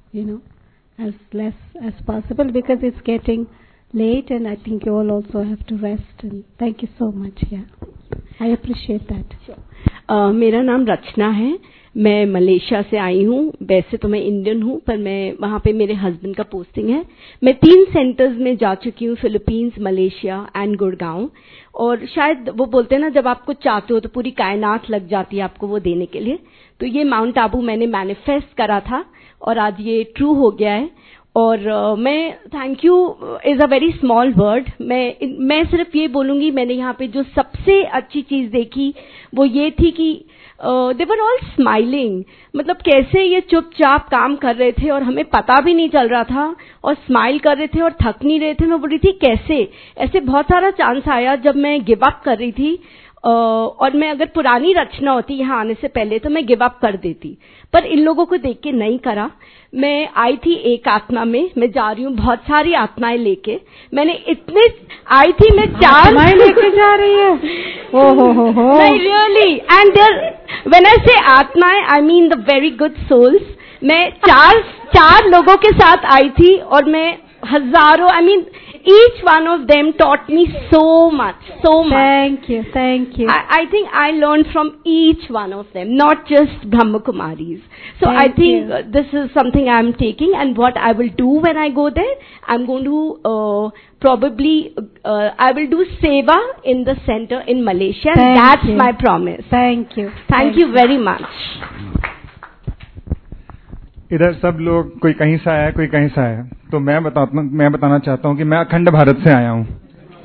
S16: as less as possible, because it's getting late and I think you all also have to rest, and thank you so much. I appreciate that.
S17: मेरा नाम रचना है, मैं Malaysia से आई हूँ. वैसे तो मैं Indian हूँ, पर मैं वहाँ पे मेरे हस्बैंड का पोस्टिंग है. मैं 3 सेंटर्स में जा चुकी हूँ, फिलीपींस, मलेशिया एंड गुड़गांव. और शायद वो बोलते हैं ना, जब आपको चाहते हो तो पूरी कायनात लग जाती है आपको वो देने के लिए. तो ये माउंट आबू मैंने मैनिफेस्ट करा था और आज ये ट्रू हो गया है. और मैं thank you is a very small word. मैं सिर्फ ये बोलूंगी, मैंने यहाँ पे जो सबसे अच्छी चीज देखी वो ये थी कि दे वर ऑल स्माइलिंग. मतलब कैसे ये चुपचाप काम कर रहे थे और हमें पता भी नहीं चल रहा था, और स्माइल कर रहे थे और थक नहीं रहे थे. मैं बोल रही थी कैसे ऐसे. बहुत सारा चांस आया जब मैं गिव अप कर रही थी, और मैं अगर पुरानी रचना होती यहाँ आने से पहले तो मैं गिव अप कर देती, पर इन लोगों को देख के नहीं करा. मैं आई थी एक आत्मा में, मैं जा रही हूँ बहुत सारी आत्माएं लेके. मैंने इतने आई थी, मैं 4
S16: आत्माएं लेके जा रही है. हो
S17: नहीं really. And there when I say आत्माएं, I mean the very good souls. मैं 4 लोगों के साथ आई थी और मैं हजारों, I mean each one of them taught me so much.
S16: Thank you.
S17: I think I learned from each one of them, not just Brahma Kumaris. So I think this is something I am taking, and what I will do when I go there, I'm going to probably I will do seva in the center in Malaysia. That's my promise.
S16: Thank you.
S17: Thank you very much.
S18: इधर सब लोग, कोई कहीं से आया है, कोई कहीं से आया है. तो मैं बताना चाहता हूँ कि मैं अखंड भारत से आया हूँ.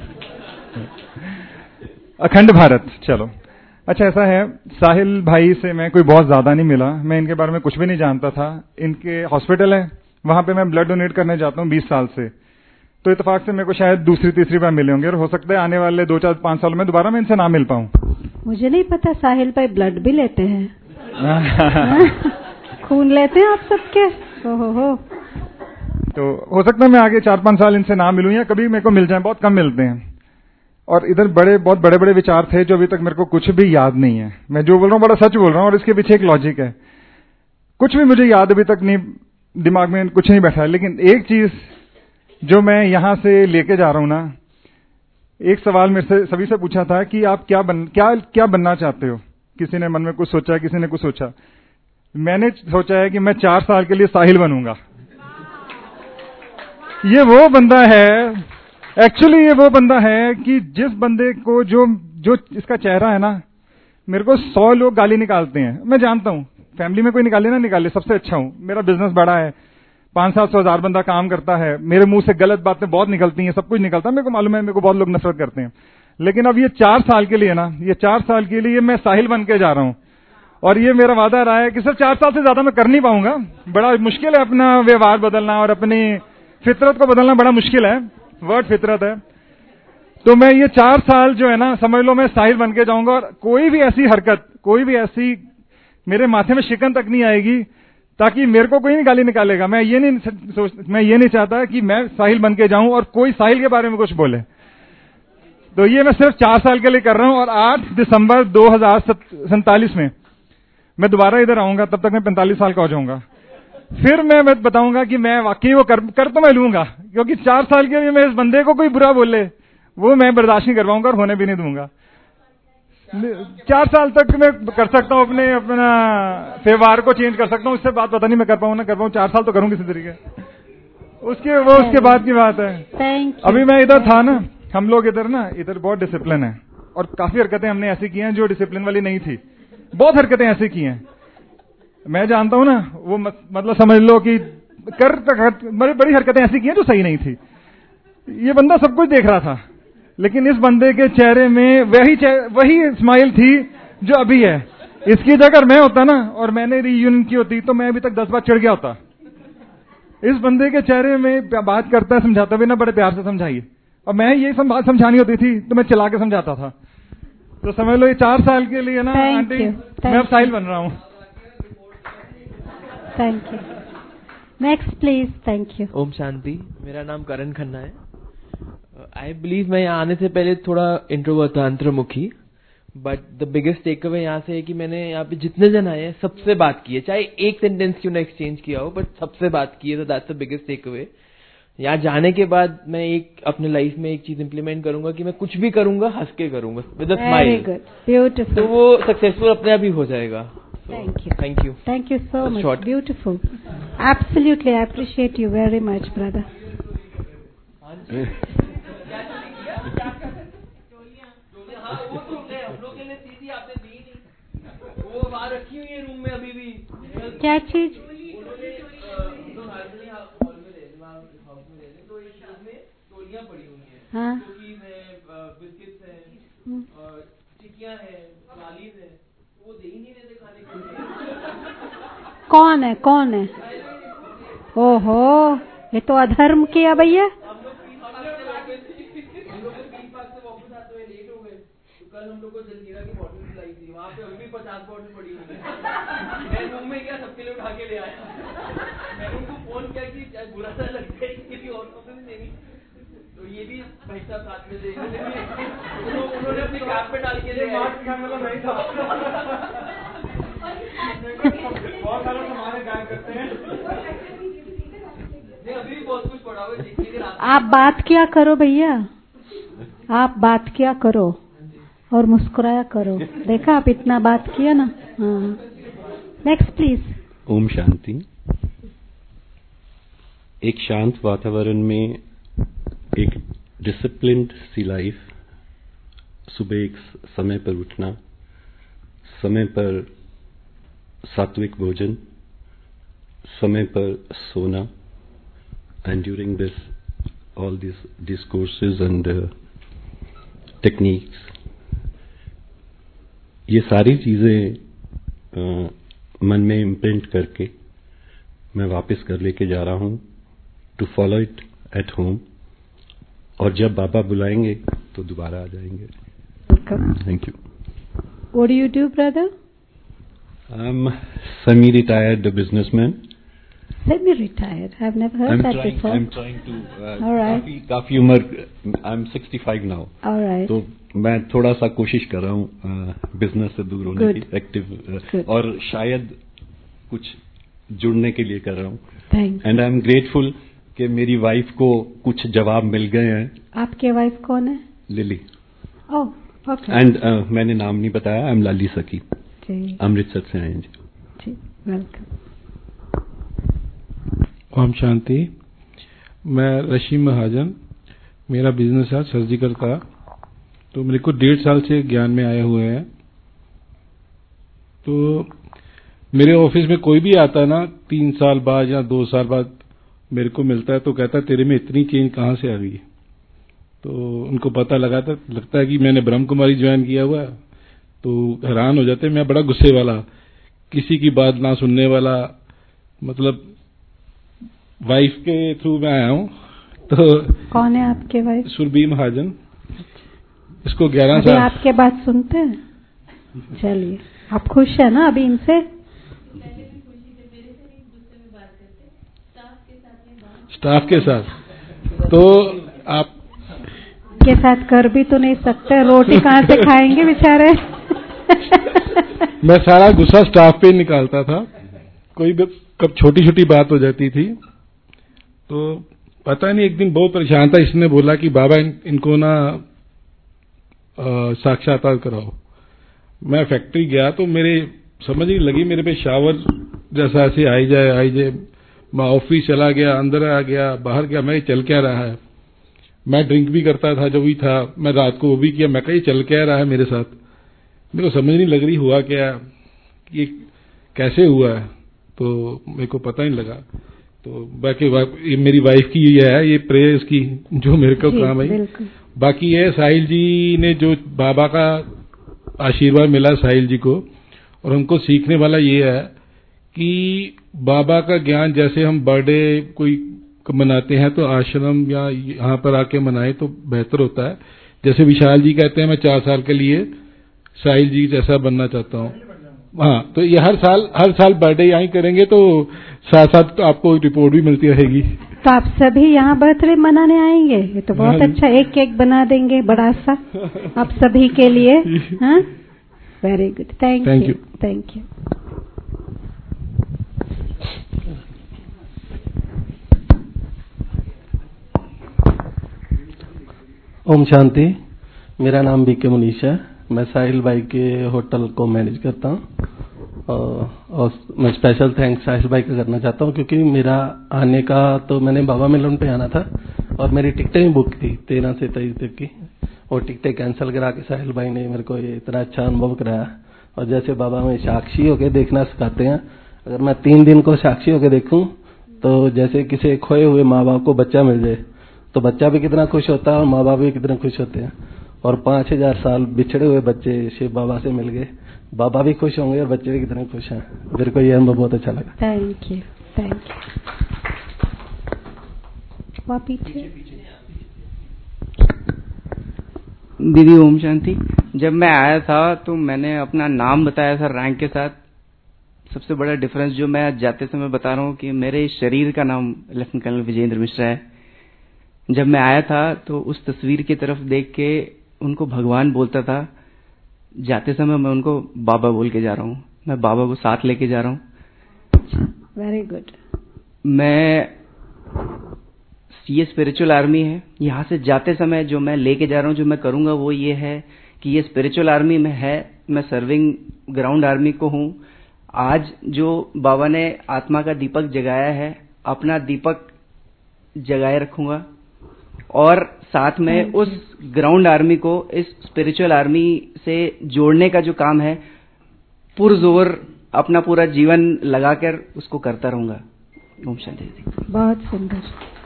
S18: अखंड भारत. चलो अच्छा, ऐसा है, साहिल भाई से मैं कोई बहुत ज्यादा नहीं मिला, मैं इनके बारे में कुछ भी नहीं जानता था. इनके हॉस्पिटल है, वहां पे मैं ब्लड डोनेट करने जाता हूँ 20 साल से. तो इत्तेफाक से मेरे को शायद दूसरी तीसरी बार मिले होंगे और हो सकता है आने वाले 2-4-5 सालों में दोबारा मैं इनसे ना मिल पाऊं।
S16: मुझे नहीं पता साहिल भाई ब्लड भी लेते हैं। खून लेते हैं आप सबके। हो
S18: तो हो सकता है मैं आगे 4-5 साल इनसे ना मिलूं या कभी मेरे को मिल जाए, बहुत कम मिलते हैं। और इधर बहुत बड़े बड़े विचार थे जो अभी तक मेरे को कुछ भी याद नहीं है। मैं जो बोल रहा हूँ बड़ा सच बोल रहा हूँ और इसके पीछे एक लॉजिक है। कुछ भी मुझे याद अभी तक नहीं, दिमाग में कुछ नहीं बैठा है। लेकिन एक चीज जो मैं यहां से लेके जा रहा हूं ना, एक सवाल मेरे से सभी से पूछा था कि आप क्या बनना चाहते हो। किसी ने मन में कुछ सोचा, किसी ने कुछ सोचा। मैंने सोचा है कि मैं 4 साल के लिए साहिल बनूंगा। ये वो बंदा है, एक्चुअली ये वो बंदा है कि जिस बंदे को जो इसका चेहरा है ना, मेरे को 100 लोग गाली निकालते हैं, मैं जानता हूं। फैमिली में कोई निकाले ना निकाले, सबसे अच्छा हूं। मेरा बिजनेस बड़ा है, 500-700 हजार बंदा काम करता है। मेरे मुंह से गलत बातें बहुत निकलती हैं, सब कुछ निकलता है, मेरे को मालूम है। मेरे को बहुत लोग नफरत करते हैं। लेकिन अब ये 4 साल के लिए ना, ये 4 साल के लिए मैं साहिल बन के जा रहा हूं। और ये मेरा वादा रहा है कि सिर्फ 4 साल से ज्यादा मैं कर नहीं पाऊंगा। बड़ा मुश्किल है अपना व्यवहार बदलना और अपनी फितरत को बदलना, बड़ा मुश्किल है। वर्ड फितरत है। तो मैं ये 4 साल जो है ना, समझ लो मैं साहिल बन के जाऊंगा। और कोई भी ऐसी हरकत, कोई भी ऐसी मेरे माथे में शिकन तक नहीं आएगी ताकि मेरे को कोई नहीं गाली निकालेगा। मैं ये नहीं चाहता कि मैं साहिल बन के जाऊं और कोई साहिल के बारे में कुछ बोले। तो ये मैं सिर्फ 4 साल के लिए कर रहा हूं। और 8 दिसंबर 2047 में मैं दोबारा इधर आऊंगा। तब तक मैं 45 साल का हो जाऊंगा। फिर मैं बताऊंगा कि मैं वाकई वो कर तो मैं लूंगा, क्योंकि 4 साल के लिए मैं इस बंदे को कोई बुरा बोले वो मैं बर्दाश्त नहीं करवाऊंगा और होने भी नहीं दूंगा। 4 साल तक मैं कर सकता हूं, अपना व्यवहार को चेंज कर सकता हूं। इससे बात पता नहीं मैं कर पाऊं ना कर पाऊं, 4 साल तो करूंगा किसी तरीके। उसके बाद की बात है। अभी मैं इधर था ना, हम लोग इधर बहुत डिसिप्लिन है और काफी हरकतें हमने ऐसी की हैं जो डिसिप्लिन वाली नहीं थी। बहुत हरकतें ऐसी की हैं, मैं जानता हूं ना। वो मतलब समझ लो कि बड़ी हरकतें ऐसी की हैं जो सही नहीं थी। ये बंदा सब कुछ देख रहा था, लेकिन इस बंदे के चेहरे में वही स्माइल थी जो अभी है। इसकी जगह मैं होता ना और मैंने रीयूनियन की होती तो मैं अभी तक 10 बार चिढ़ गया होता। इस बंदे के चेहरे में बात करता है, समझाता भी ना, बड़े प्यार से समझाइए। और मैं ये बात समझानी होती थी तो मैं चला के समझाता था। तो समझ लो ये 4 साल के लिए ना आंटी मैं अब साहिल बन रहा हूँ।
S16: Thank you. Next please. Thank you.
S19: Om Shanti. मेरा नाम करण खन्ना है। आई बिलीव मैं यहाँ आने से पहले थोड़ा इंट्रोवर्ट था, अंतर्मुखी। But the biggest takeaway यहाँ से है कि मैंने यहाँ पे जितने जन आए हैं सबसे बात की है, चाहे एक सेंटेंस क्यों ना एक्सचेंज किया हो, बट सबसे बात की है। तो that's the biggest takeaway. यहाँ जाने के बाद मैं अपने लाइफ में एक चीज इंप्लीमेंट करूंगा कि मैं कुछ भी करूंगा हंस के करूंगा, विद अ स्माइल।
S16: ब्यूटीफुल।
S19: तो वो सक्सेसफुल अपने आप ही हो जाएगा।
S16: Thank you so much. Short. Beautiful. Absolutely, I appreciate you very much, brother. क्या चीज? हाँ। कौन है? ओहो, ये तो अधर्म किया भैया।
S19: कल हम लोग को जलजीरा की बॉटल पिलाई थी, वहाँ पे अभी भी 50 बॉटल पड़ी हुई है। मैं मुंह में क्या सबके लिए उठा के ले आया। मैंने उनको फोन किया कि बुरा ना लग जाए, किसी और को नहीं देनी। तो ये भी भाई साहब साथ में दे उन्होंने अपनी कैप पे डाल के ले आया। नहीं था। बहुत सारा सामान गायब करते हैं। नहीं, अभी भी बहुत कुछ पड़ा हुआ है।
S16: आप बात क्या करो भैया, आप बात क्या करो और मुस्कुराया करो। देखा, आप इतना बात किया ना। Next please.
S10: ओम शांति। एक शांत वातावरण में एक डिसिप्लिन्ड सी लाइफ, सुबह एक समय पर उठना, समय पर सात्विक भोजन, समय पर सोना, and during this all these courses and techniques, ये सारी चीजें मन में इम्प्रिंट करके मैं वापस घर लेके जा रहा हूँ to follow it at home और जब बाबा बुलाएंगे तो दोबारा आ जाएंगे। Thank you.
S16: What do you do, brother?
S10: I'm semi-retired businessman.
S16: Semi-retired. I've never heard that before.
S10: I'm trying to.
S16: All right.
S10: काफी उम्र, I'm 65 now.
S16: All right.
S10: तो मैं थोड़ा सा कोशिश कर रहा हूँ बिजनेस से दूर होने की, एक्टिव, और शायद कुछ जुड़ने के लिए कर रहा हूँ। एंड आई एम ग्रेटफुल कि मेरी वाइफ को कुछ जवाब मिल गए हैं।
S16: आपके वाइफ कौन है?
S10: लिली।
S16: Oh, okay.
S10: एंड मैंने नाम नहीं बताया, आई एम लाली सकी, अमृतसर से आए
S16: जी। वेलकम।
S20: ओम शांति। मैं रशीम महाजन, मेरा बिजनेस है सर्जिकल का, तो मेरे को 1.5 साल से ज्ञान में आए हुए हैं। तो मेरे ऑफिस में कोई भी आता ना 3 साल बाद या 2 साल बाद मेरे को मिलता है तो कहता है तेरे में इतनी चेंज कहाँ से आ गई। तो उनको पता लगता है कि मैंने ब्रह्म कुमारी ज्वाइन किया हुआ है, तो हैरान हो जाते हैं। मैं बड़ा गुस्से वाला, किसी की बात ना सुनने वाला, मतलब वाइफ के थ्रू मैं आया हूँ। तो
S16: कौन है आपके वाइफ?
S20: सुरभि महाजन। इसको 11
S16: अभी
S20: साल। आपके
S16: बात सुनते हैं? चलिए, आप खुश है ना अभी इनसे?
S20: स्टाफ के साथ तो आप
S16: के साथ कर भी तो नहीं सकते, रोटी कहाँ से खाएंगे बेचारे।
S20: मैं सारा गुस्सा स्टाफ पे निकालता था। कोई कब छोटी छोटी बात हो जाती थी तो पता नहीं, एक दिन बहुत परेशान था। इसने बोला कि बाबा इनको ना साक्षात्कार कराओ। मैं फैक्ट्री गया तो मेरे समझ ही लगी, मेरे पे शावर जैसा ऐसे आई जाए। मैं ऑफिस चला गया, अंदर आ गया, बाहर गया, मैं चल क्या रहा है। मैं ड्रिंक भी करता था जो भी था, मैं रात को वो भी किया। मैं कहीं चल क्या रहा है मेरे साथ, मेरे को समझ नहीं लग रही हुआ क्या, ये कैसे हुआ है, तो मेरे को पता नहीं लगा। तो बाकी मेरी वाइफ की ये है, ये प्रेयर्स की जो मेरे को काम है। बाकी ये साहिल जी ने जो बाबा का आशीर्वाद मिला साहिल जी को, और हमको सीखने वाला ये है कि बाबा का ज्ञान जैसे हम बर्थडे कोई मनाते हैं तो आश्रम या यहाँ पर आके मनाए तो बेहतर होता है। जैसे विशाल जी कहते हैं मैं 4 साल के लिए साहिल जी जैसा बनना चाहता हूँ। हाँ, तो ये हर साल बर्थडे यहाँ करेंगे तो साथ साथ आपको रिपोर्ट भी मिलती रहेगी।
S16: तो आप सभी यहाँ बर्थडे मनाने आएंगे? ये तो बहुत अच्छा, एक केक बना देंगे बड़ा सा आप सभी के लिए। हाँ, very good, thank you, thank you.
S21: Om Shanti. मेरा नाम बीके मुनीश है। मैं साहिल भाई के होटल को मैनेज करता हूँ और मैं स्पेशल थैंक्स साहिल भाई का करना चाहता हूँ क्योंकि मेरा आने का तो मैंने बाबा मिलन पे आना था और मेरी टिकटें ही बुक थी 13 से 23 तक की, और टिकटें कैंसिल करा के साहिल भाई ने मेरे को ये इतना अच्छा अनुभव कराया। और जैसे बाबा में साक्षी होकर देखना सिखाते हैं, अगर मैं 3 दिन को साक्षी होकर देखूं तो जैसे किसी खोए हुए माँ बाप को बच्चा मिल जाए तो बच्चा भी कितना खुश होता है और माँ बाप भी कितना खुश होते हैं। और 5000 साल बिछड़े हुए बच्चे शिव बाबा से मिल गए, बाबा भी खुश होंगे और बच्चे भी कितने खुश हैं। मेरे को ये अनुभव बहुत अच्छा लगा।
S16: Thank you, thank you. वहाँ पीछे
S22: दीदी ओम शांति। जब मैं आया था तो मैंने अपना नाम बताया था रैंक के साथ। सबसे बड़ा डिफरेंस जो मैं जाते समय बता रहा हूँ कि मेरे शरीर का नाम लेफ्टिनेंट कर्नल विजेंद्र मिश्रा है। जब मैं आया था तो उस तस्वीर की तरफ देख के उनको भगवान बोलता था, जाते समय मैं उनको बाबा बोल के जा रहा हूँ, मैं बाबा को साथ लेके जा रहा हूँ।
S16: Very good.
S22: मैं ये स्पिरिचुअल आर्मी है, यहाँ से जाते समय जो मैं लेके जा रहा हूँ, जो मैं करूँगा वो ये है कि ये स्पिरिचुअल आर्मी में है, मैं सर्विंग ग्राउंड आर्मी को हूँ। आज जो बाबा ने आत्मा का दीपक जगाया है, अपना दीपक जगाए रखूंगा और साथ में उस ग्राउंड आर्मी को इस स्पिरिचुअल आर्मी से जोड़ने का जो काम है पुरजोर अपना पूरा जीवन लगाकर उसको करता रहूंगा। ओम शांति।
S16: बहुत सुंदर।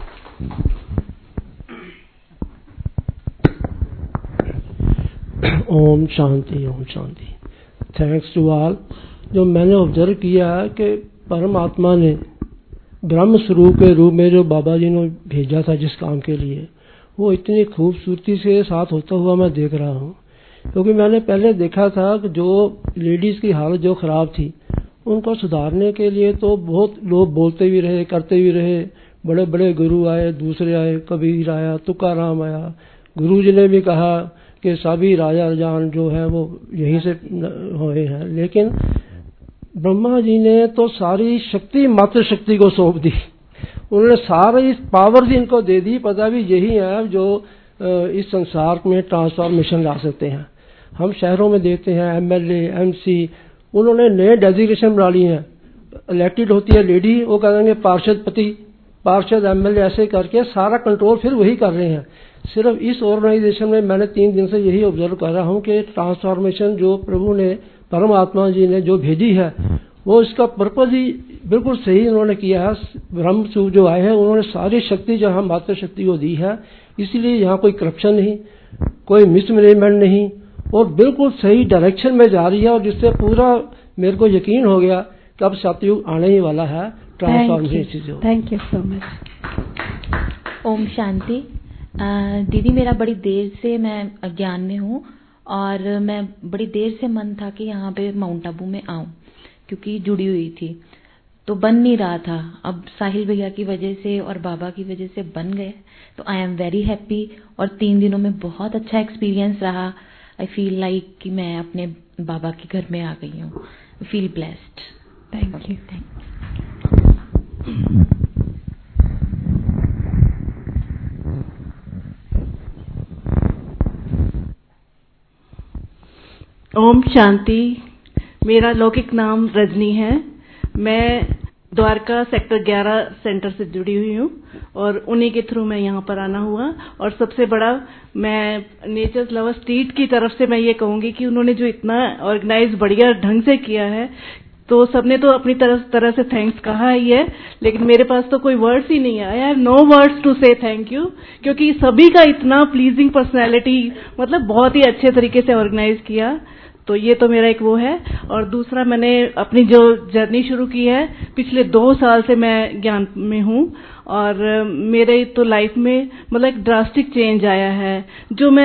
S23: Om Shanti, Om Shanti. Thanks to all. जो मैंने ऑब्जर्व किया है कि परमात्मा ने ब्रह्म स्वरूप के रूप में जो बाबा जी ने भेजा था जिस काम के लिए, वो इतनी खूबसूरती से साथ होता हुआ मैं देख रहा हूँ। क्योंकि मैंने पहले देखा था कि जो लेडीज की हालत जो खराब थी उनको सुधारने के लिए तो बहुत लोग बोलते भी रहे, करते भी रहे, बड़े बड़े गुरु आए, दूसरे आए, कबीर आया, तुकाराम आया, गुरु जी ने भी कहा कि सभी राजा रजान जो है वो यहीं से हुए हैं। लेकिन ब्रह्मा जी ने तो सारी शक्ति मात्र शक्ति को सौंप दी, उन्होंने सारी पावर इनको दे दी, पता भी यही है जो इस संसार में ट्रांसफॉर्मेशन ला सकते हैं। हम शहरों में देखते हैं एमएलए, एमसी, उन्होंने नए डेजिग्नेशन बना लिए हैं, इलेक्टेड होती है लेडी, वो कहेंगे पार्षद पति, पार्षद एमएलए, ऐसे करके सारा कंट्रोल फिर वही कर रहे हैं। सिर्फ इस ऑर्गेनाइजेशन में मैंने 3 दिन से यही ऑब्जर्व कर रहा हूँ कि ट्रांसफॉर्मेशन जो प्रभु ने, परमात्मा जी ने जो भेजी है, वो इसका पर्पज ही बिल्कुल सही उन्होंने किया है। ब्रह्म जो आए हैं उन्होंने सारी शक्ति जो हम मात्र शक्ति को दी है, इसलिए यहाँ कोई करप्शन नहीं, कोई मिसमैनेजमेंट नहीं, और बिल्कुल सही डायरेक्शन में जा रही है, और जिससे पूरा मेरे को यकीन हो गया कि अब सतयुग आने ही वाला है। Transformation.
S16: Thank you so much.
S13: Om Shanti. दीदी, मेरा बड़ी देर से मैं अज्ञान में हूँ और मैं बड़ी देर से मन था कि यहाँ पे माउंट आबू में आऊँ, क्योंकि जुड़ी हुई थी तो बन नहीं रहा था। अब साहिल भैया की वजह से और बाबा की वजह से बन गए, तो आई एम वेरी हैप्पी। और 3 दिनों में बहुत अच्छा एक्सपीरियंस रहा। आई फील लाइक कि मैं अपने बाबा के घर में आ गई हूँ। I feel blessed.
S16: Thank you.
S2: Om Shanti. मेरा लौकिक नाम रजनी है। मैं द्वारका सेक्टर 11 सेंटर से जुड़ी हुई हूँ और उन्हीं के थ्रू मैं यहाँ पर आना हुआ। और सबसे बड़ा मैं नेचर्स लवर स्ट्रीट की तरफ से मैं ये कहूँगी कि उन्होंने जो इतना ऑर्गेनाइज बढ़िया ढंग से किया है, तो सबने तो अपनी तरह से थैंक्स कहा ही है, लेकिन मेरे पास तो कोई वर्ड्स ही नहीं है। I have no words to say thank you, क्योंकि सभी का इतना प्लीजिंग पर्सनैलिटी, मतलब बहुत ही अच्छे तरीके से ऑर्गेनाइज किया। तो ये तो मेरा एक वो है। और दूसरा, मैंने अपनी जो जर्नी शुरू की है, पिछले 2 साल से मैं ज्ञान में हूँ और मेरे तो लाइफ में मतलब एक ड्रास्टिक चेंज आया है। जो मैं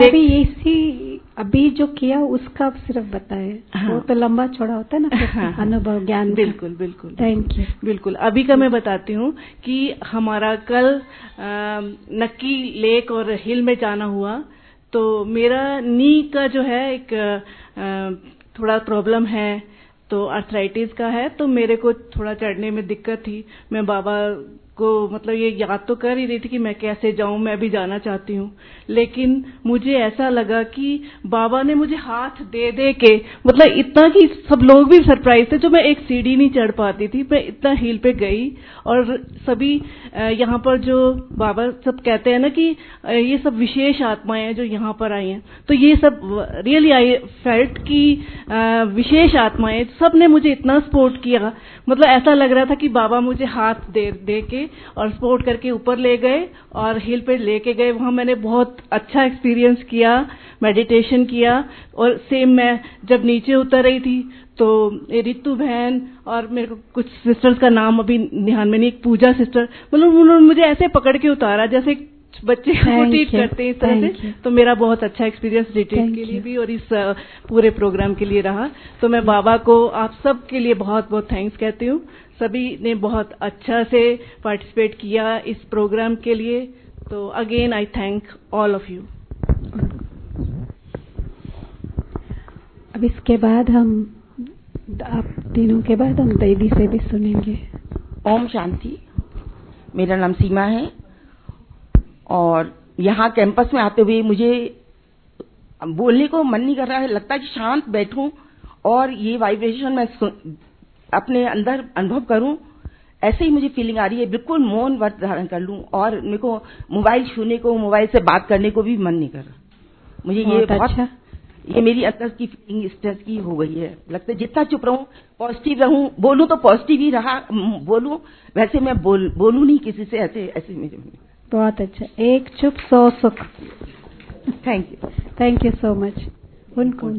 S16: अभी जो किया उसका सिर्फ बताए। हाँ। वो तो लंबा चौड़ा होता है ना। हाँ। अनुभव ज्ञान।
S2: बिल्कुल बिल्कुल।
S16: Thank you.
S2: बिल्कुल। अभी का मैं बताती हूँ कि हमारा कल नक्की लेक और हिल में जाना हुआ, तो मेरा नी का जो है एक थोड़ा प्रॉब्लम है, तो आर्थराइटिस का है, तो मेरे को थोड़ा चढ़ने में दिक्कत थी। मैं बाबा को मतलब ये याद तो कर ही रही थी कि मैं कैसे जाऊं, मैं भी जाना चाहती हूँ, लेकिन मुझे ऐसा लगा कि बाबा ने मुझे हाथ दे दे के, मतलब इतना कि सब लोग भी सरप्राइज थे। जो मैं एक सीढ़ी नहीं चढ़ पाती थी, मैं इतना हिल पे गई। और सभी यहाँ पर जो बाबा सब कहते हैं ना कि ये सब विशेष आत्माएं हैं जो यहाँ पर आई हैं, तो ये सब रियली आई फेल्ट की विशेष आत्माएं, सब ने मुझे इतना सपोर्ट किया। मतलब ऐसा लग रहा था कि बाबा मुझे हाथ दे के और सपोर्ट करके ऊपर ले गए और हिल पे लेके गए। वहां मैंने बहुत अच्छा एक्सपीरियंस किया, मेडिटेशन किया। और सेम मैं जब नीचे उतर रही थी तो रितु बहन और मेरे को कुछ सिस्टर्स का नाम अभी ध्यान में नहीं, एक पूजा सिस्टर, मतलब उन्होंने मुझे ऐसे पकड़ के उतारा जैसे बच्चे को ट्रीट करते हैं इस तरह से। तो मेरा बहुत अच्छा एक्सपीरियंस रिट्रीट के लिए भी और इस पूरे प्रोग्राम के लिए रहा। तो मैं बाबा को, आप सब के लिए बहुत बहुत थैंक्स कहती हूँ। सभी ने बहुत अच्छा से पार्टिसिपेट किया इस प्रोग्राम के लिए। तो again I thank all of you.
S16: अब इसके बाद हम आप तीनों के बाद हम दीदी से भी सुनेंगे।
S4: ओम शांति। मेरा नाम सीमा है और यहाँ कैंपस में आते हुए मुझे बोलने को मन नहीं कर रहा है, लगता है कि शांत बैठूं और ये वाइब्रेशन मैं अपने अंदर अनुभव करूं। ऐसे ही मुझे फीलिंग आ रही है, बिल्कुल मौन व्रत धारण कर लूं और मेरे को मोबाइल छूने को, मोबाइल से बात करने को भी मन नहीं कर रहा। मुझे ये बहुत अच्छा, ये मेरी अंदर की फीलिंग स्ट्रेस की हो गई है। लगता है जितना चुप रहूं, पॉजिटिव रहूं, बोलूं तो पॉजिटिव ही रहा बोलूं, वैसे मैं बोलूं नहीं किसी से, ऐसे मेरे।
S16: बहुत अच्छा। एक चुप 100 सुख।
S4: Thank you
S16: so much. उनको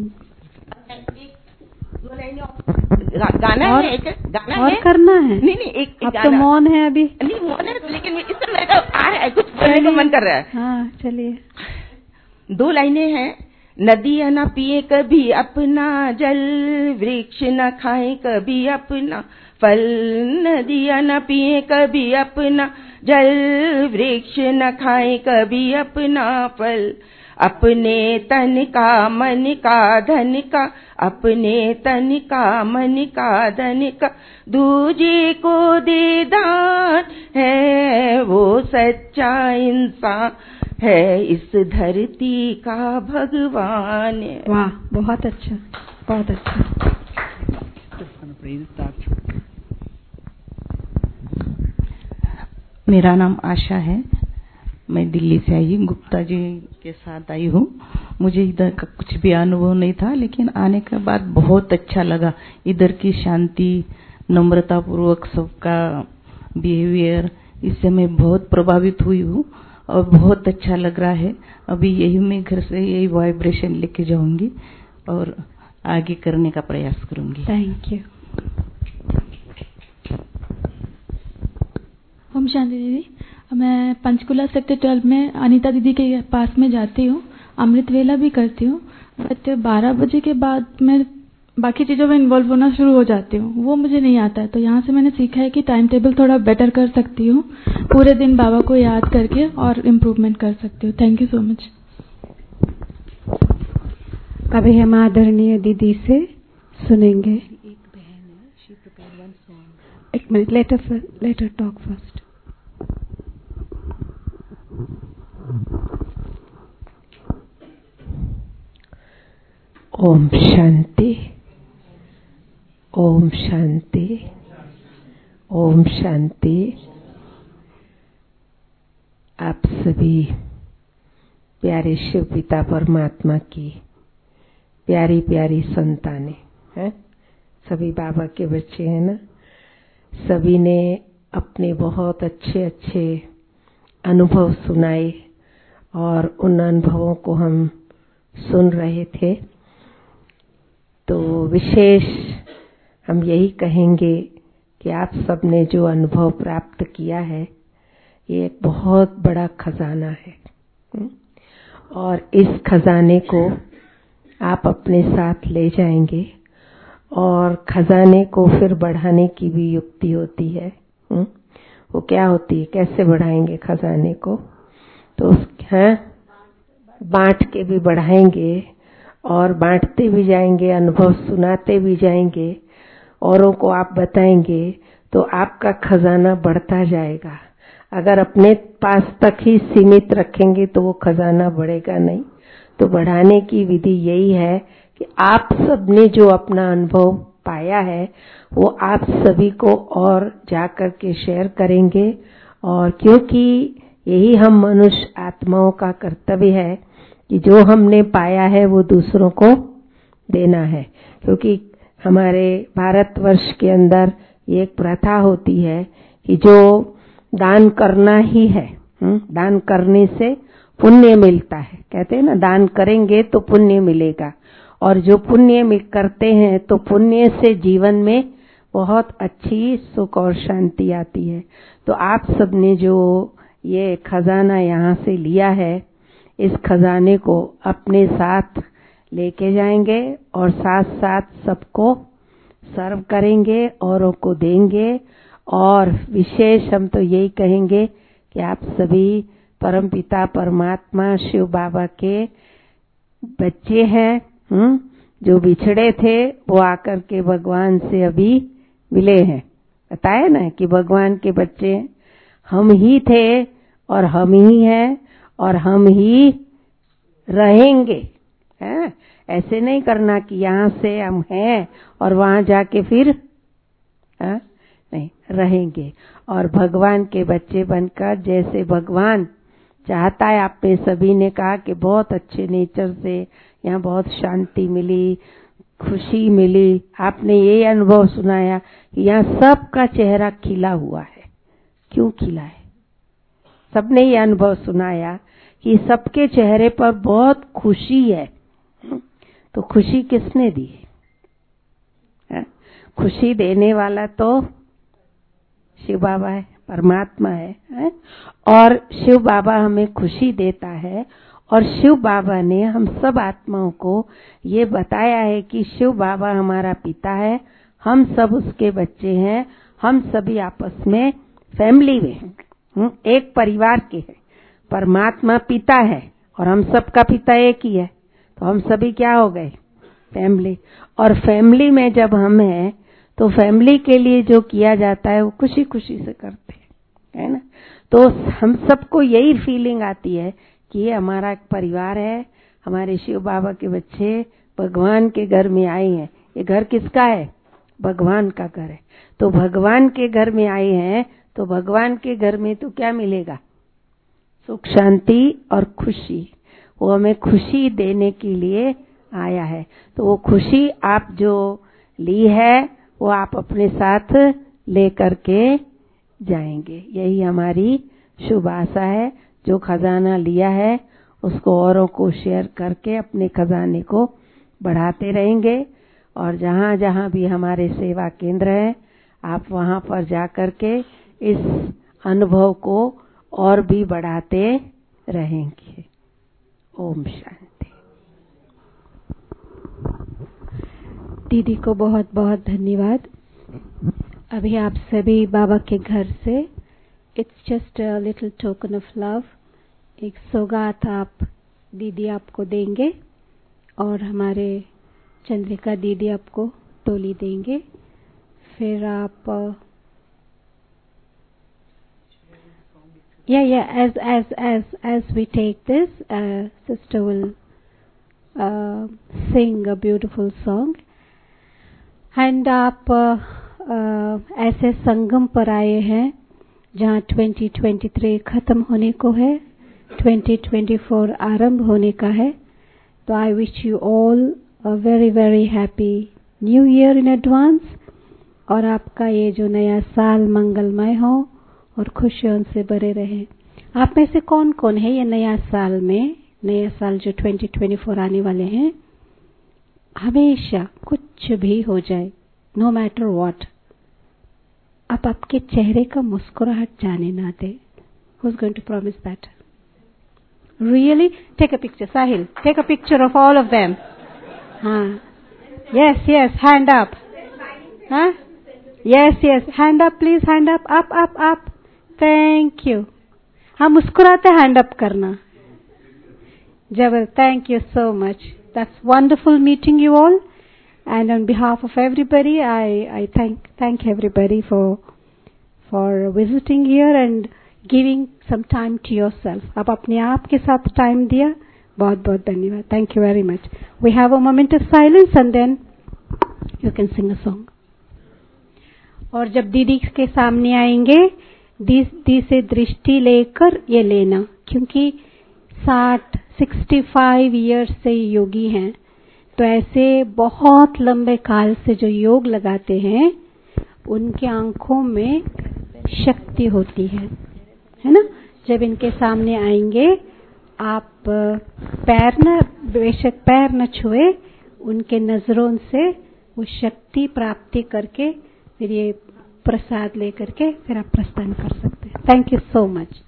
S4: गाना
S16: और,
S4: है, एक गाना
S16: और
S4: है,
S16: करना है।
S4: नहीं एक
S16: अब तो मौन है अभी।
S4: नहीं मौन है, लेकिन इस समय आ रहा है कुछ बोलने का मन कर रहा है।
S16: हाँ चलिए।
S4: 2 लाइनें हैं। नदियां न पिए कभी अपना जल, वृक्ष न खाए कभी अपना फल। नदियां न पिए कभी अपना जल, वृक्ष न खाए कभी अपना फल। अपने तन का मन का धन का, अपने तन का मन का धन का दूजे को दे दान है, वो सच्चा इंसान है, इस धरती का भगवान है।
S16: वाह, बहुत अच्छा, बहुत अच्छा।
S5: मेरा नाम आशा है, मैं दिल्ली से आई, गुप्ता जी के साथ आई हूँ। मुझे इधर का कुछ भी अनुभव नहीं था, लेकिन आने के बाद बहुत अच्छा लगा। इधर की शांति, नम्रता पूर्वक सबका बिहेवियर, इससे मैं बहुत प्रभावित हुई हूँ और बहुत अच्छा लग रहा है। अभी यही मैं घर से यही वाइब्रेशन लेके जाऊंगी और आगे करने का प्रयास करूंगी।
S16: Thank you.
S6: ओम शांति दीदी, मैं पंचकुला सेक्टर 12 में अनीता दीदी के पास में जाती हूँ, अमृत वेला भी करती हूँ, बट 12 बजे के बाद मैं बाकी चीज़ों में इन्वॉल्व होना शुरू हो जाती हूँ, वो मुझे नहीं आता है। तो यहाँ से मैंने सीखा है कि टाइम टेबल थोड़ा बेटर कर सकती हूँ, पूरे दिन बाबा को याद करके और इम्प्रूवमेंट कर सकती हूँ। Thank you so much.
S16: अभी हम आदरणीय दीदी से सुनेंगे। एक minute, later talk first.
S7: Om Shanti, Om Shanti, Om Shanti. आप सभी प्यारे शिव पिता परमात्मा की प्यारी प्यारी संतानें हैं, सभी बाबा के बच्चे हैं ना। सभी ने अपने बहुत अच्छे अच्छे अनुभव सुनाए और उन अनुभवों को हम सुन रहे थे। तो विशेष हम यही कहेंगे कि आप सबने जो अनुभव प्राप्त किया है, ये एक बहुत बड़ा खजाना है और इस खजाने को आप अपने साथ ले जाएंगे और खजाने को फिर बढ़ाने की भी युक्ति होती है। वो क्या होती है, कैसे बढ़ाएंगे खजाने को? तो बांट के भी बढ़ाएंगे और बांटते भी जाएंगे, अनुभव सुनाते भी जाएंगे, औरों को आप बताएंगे तो आपका खजाना बढ़ता जाएगा। अगर अपने पास तक ही सीमित रखेंगे तो वो खजाना बढ़ेगा नहीं। तो बढ़ाने की विधि यही है कि आप सबने जो अपना अनुभव पाया है वो आप सभी को और जाकर के शेयर करेंगे। और क्योंकि यही हम मनुष्य आत्माओं का कर्तव्य है कि जो हमने पाया है वो दूसरों को देना है, क्योंकि हमारे भारतवर्ष के अंदर ये एक प्रथा होती है कि जो दान करना ही है, दान करने से पुण्य मिलता है। कहते हैं ना, दान करेंगे तो पुण्य मिलेगा, और जो पुण्य करते हैं तो पुण्य से जीवन में बहुत अच्छी सुख और शांति आती है। तो आप सबने जो ये खजाना यहाँ से लिया है, इस खजाने को अपने साथ लेके जाएंगे और साथ साथ सबको सर्व करेंगे, औरों को देंगे। और विशेष हम तो यही कहेंगे कि आप सभी परमपिता परमात्मा शिव बाबा के बच्चे हैं। जो बिछड़े थे वो आकर के भगवान से अभी मिले हैं। बताया ना कि भगवान के बच्चे हम ही थे और हम ही हैं और हम ही रहेंगे। है? ऐसे नहीं करना कि यहाँ से हम हैं और वहां जाके फिर नहीं, रहेंगे। और भगवान के बच्चे बनकर जैसे भगवान चाहता है, आपने सभी ने कहा कि बहुत अच्छे नेचर से यहाँ बहुत शांति मिली, खुशी मिली। आपने ये अनुभव सुनाया कि यहाँ सबका चेहरा खिला हुआ है। क्यों खिला है? सबने ये अनुभव सुनाया कि सबके चेहरे पर बहुत खुशी है। तो खुशी किसने दी है? खुशी देने वाला तो शिव बाबा है, परमात्मा है? और शिव बाबा हमें खुशी देता है। और शिव बाबा ने हम सब आत्माओं को ये बताया है कि शिव बाबा हमारा पिता है, हम सब उसके बच्चे हैं, हम सभी आपस में फैमिली में हैं, एक परिवार के हैं। परमात्मा पिता है और हम सबका पिता एक ही है, तो हम सभी क्या हो गए? फैमिली। और फैमिली में जब हम हैं तो फैमिली के लिए जो किया जाता है वो खुशी खुशी से करते हैं, है ना? तो हम सबको यही फीलिंग आती है कि ये हमारा एक परिवार है, हमारे शिव बाबा के बच्चे भगवान के घर में आए हैं। ये घर किसका है? भगवान का घर है। तो भगवान के घर में आए हैं तो भगवान के घर में तो क्या मिलेगा? सुख, शांति और खुशी। वो हमें खुशी देने के लिए आया है। तो वो खुशी आप जो ली है वो आप अपने साथ लेकर के जाएंगे। यही हमारी शुभ आशा है। जो खजाना लिया है उसको औरों को शेयर करके अपने खजाने को बढ़ाते रहेंगे। और जहाँ जहाँ भी हमारे सेवा केंद्र हैं आप वहाँ पर जाकर के इस अनुभव को और भी बढ़ाते रहेंगे। ओम शांति।
S16: दीदी को बहुत बहुत धन्यवाद। अभी आप सभी बाबा के घर से it's just a little token of love, एक सौगात आप दीदी आपको देंगे और हमारे चंद्रिका दीदी आपको टोली देंगे। फिर आप as we take this, sister will sing a beautiful song and आप ऐसे संगम पर आए हैं जहाँ 2023 खत्म होने को है, 2024 आरंभ होने का है। तो I wish you all a very very happy new year in advance और आपका ये जो नया साल मंगलमय हो और खुशियों से भरे रहे। आप में से कौन कौन है ये नया साल में, नया साल जो 2024 आने वाले हैं, हमेशा कुछ भी हो जाए, नो मैटर व्हाट, आप आपके चेहरे का मुस्कुराहट जाने ना दे? Who's going to promise that? Really? Take a picture, Sahil. Take a picture of all of them. Yes, yes, hand up. Huh? Yes, yes, hand up please, hand up, up. Thank you. हाँ, मुस्कुराते hand up करना। जबर, thank you so much. That's wonderful meeting you all. And on behalf of everybody, I thank everybody for visiting here and giving some time to yourself. आप अपने आप के साथ time दिया, बहुत बहुत धन्यवाद. Thank you very much. We have a moment of silence and then you can sing a song. और जब दीदी के सामने आएंगे, दीदी से दृष्टि लेकर ये लेना, क्योंकि 65 ईयर्स से योगी हैं, तो ऐसे बहुत लंबे काल से जो योग लगाते हैं उनके आंखों में शक्ति होती है ना? जब इनके सामने आएंगे आप बेशक पैर न छुए, उनके नजरों से वो शक्ति प्राप्ति करके फिर ये प्रसाद लेकर के फिर आप प्रस्थान कर सकते हैं। Thank you so much.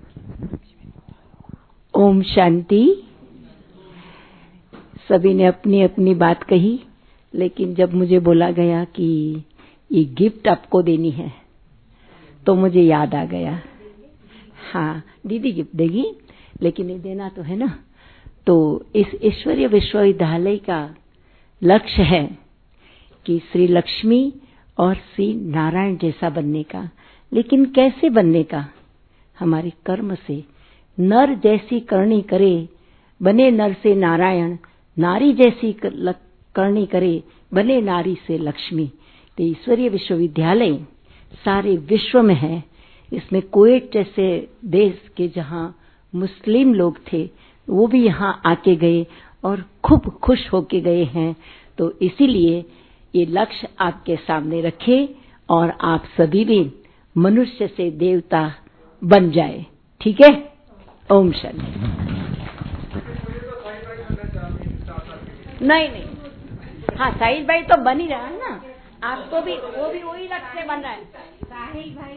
S8: Om Shanti. सभी ने अपनी अपनी बात कही, लेकिन जब मुझे बोला गया कि ये गिफ्ट आपको देनी है तो मुझे याद आ गया, हाँ दीदी गिफ्ट देगी, लेकिन ये देना तो है ना। तो इस ईश्वरीय विश्वविद्यालय का लक्ष्य है कि श्री लक्ष्मी और श्री नारायण जैसा बनने का। लेकिन कैसे बनने का? हमारे कर्म से। नर जैसी करनी करे, बने नर से नारायण, नारी जैसी करनी करे, बने नारी से लक्ष्मी। तो ईश्वरीय विश्वविद्यालय सारे विश्व में है। इसमें कुवैत जैसे देश के जहाँ मुस्लिम लोग थे वो भी यहाँ आके गए और खूब खुश होके गए हैं। तो इसीलिए ये लक्ष्य आपके सामने रखे और आप सभी भी मनुष्य से देवता बन जाए। ठीक है? ओम शांति। नहीं, हाँ साहिल भाई तो बन ही रहा है ना, आपको भी वो भी वही लक्ष्य बन रहा है।
S7: साहिल भाई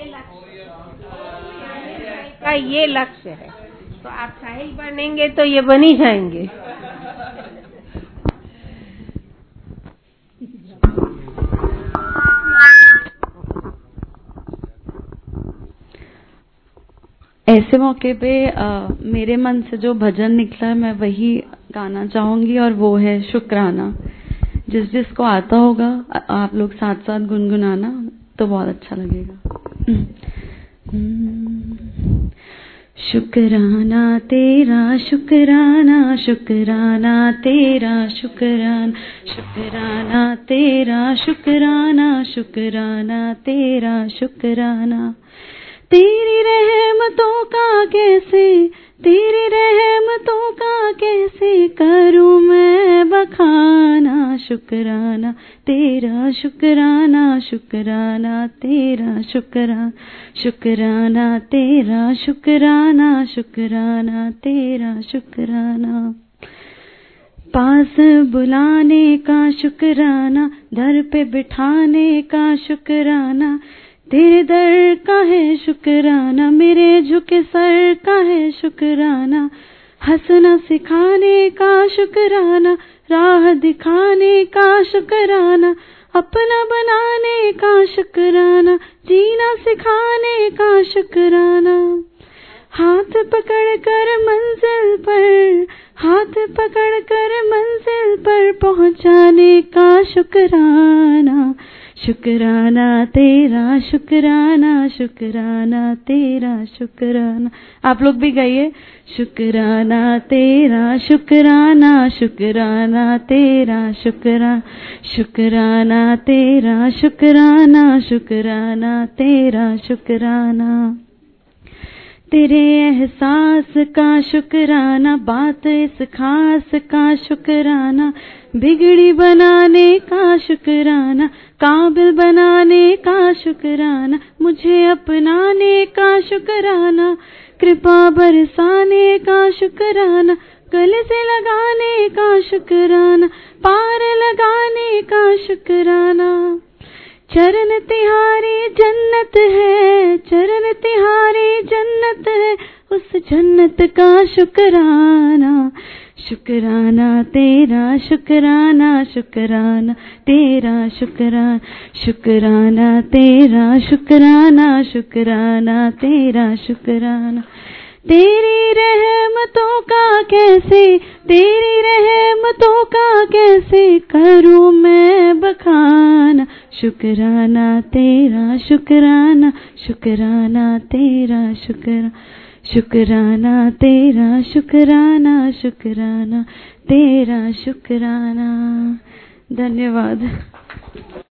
S7: का ये लक्ष्य है, तो आप साहिल बनेंगे तो ये बन ही जाएंगे।
S13: ऐसे मौके पे मेरे मन से जो भजन निकला है मैं वही गाना चाहूंगी, और वो है शुक्राना। जिसको आता होगा आप लोग साथ साथ गुनगुनाना तो बहुत अच्छा लगेगा। शुक्राना तेरा शुक्राना, शुक्राना तेरा शुक्राना, शुक्राना तेरा शुक्राना, शुक्राना तेरा शुक्राना। तेरी रहमतों का कैसे, तेरी रहमतों का कैसे करूं मैं बखाना। शुक्राना तेरा शुक्राना, शुक्राना तेरा शुक्राना, शुक्राना तेरा शुक्राना, शुक्राना तेरा शुक्राना। पास बुलाने का शुक्राना, दर पे बिठाने का शुक्राना। तेरे दर का है शुक्राना, मेरे झुके सर का है शुक्राना। हंसना सिखाने का शुक्राना, राह दिखाने का शुक्राना। अपना बनाने का शुक्राना, जीना सिखाने का शुक्राना। हाथ पकड़ कर मंजिल पर, हाथ पकड़ कर मंजिल पर पहुंचाने का शुक्राना। शुक्राना तेरा शुक्राना, शुक्राना तेरा शुक्राना। आप लोग भी गाइए। शुक्राना तेरा शुक्राना, शुक्राना तेरा शुक्राना, शुक्राना तेरा शुक्राना, शुक्राना तेरा शुक्राना। तेरे एहसास का शुक्राना, बात इस खास का शुक्राना। बिगड़ी बनाने का शुक्राना, काबिल बनाने का शुक्राना। मुझे अपनाने का शुक्राना, कृपा बरसाने का शुक्राना। गले से लगाने का शुक्राना, पार लगाने का शुक्राना। चरण तिहारी जन्नत है, चरण तिहारी जन्नत है, उस जन्नत का शुक्राना। शुक्राना तेरा शुक्राना, शुक्राना तेरा शुक्राना, शुक्राना तेरा शुक्राना, शुक्राना तेरा शुक्राना। तेरी रहमतों का कैसे, तेरी रहमतों का कैसे करूं मैं बखाना। शुक्राना तेरा शुक्राना, शुक्राना तेरा शुक्राना, शुक्राना तेरा शुक्राना, शुक्राना तेरा शुक्राना। धन्यवाद।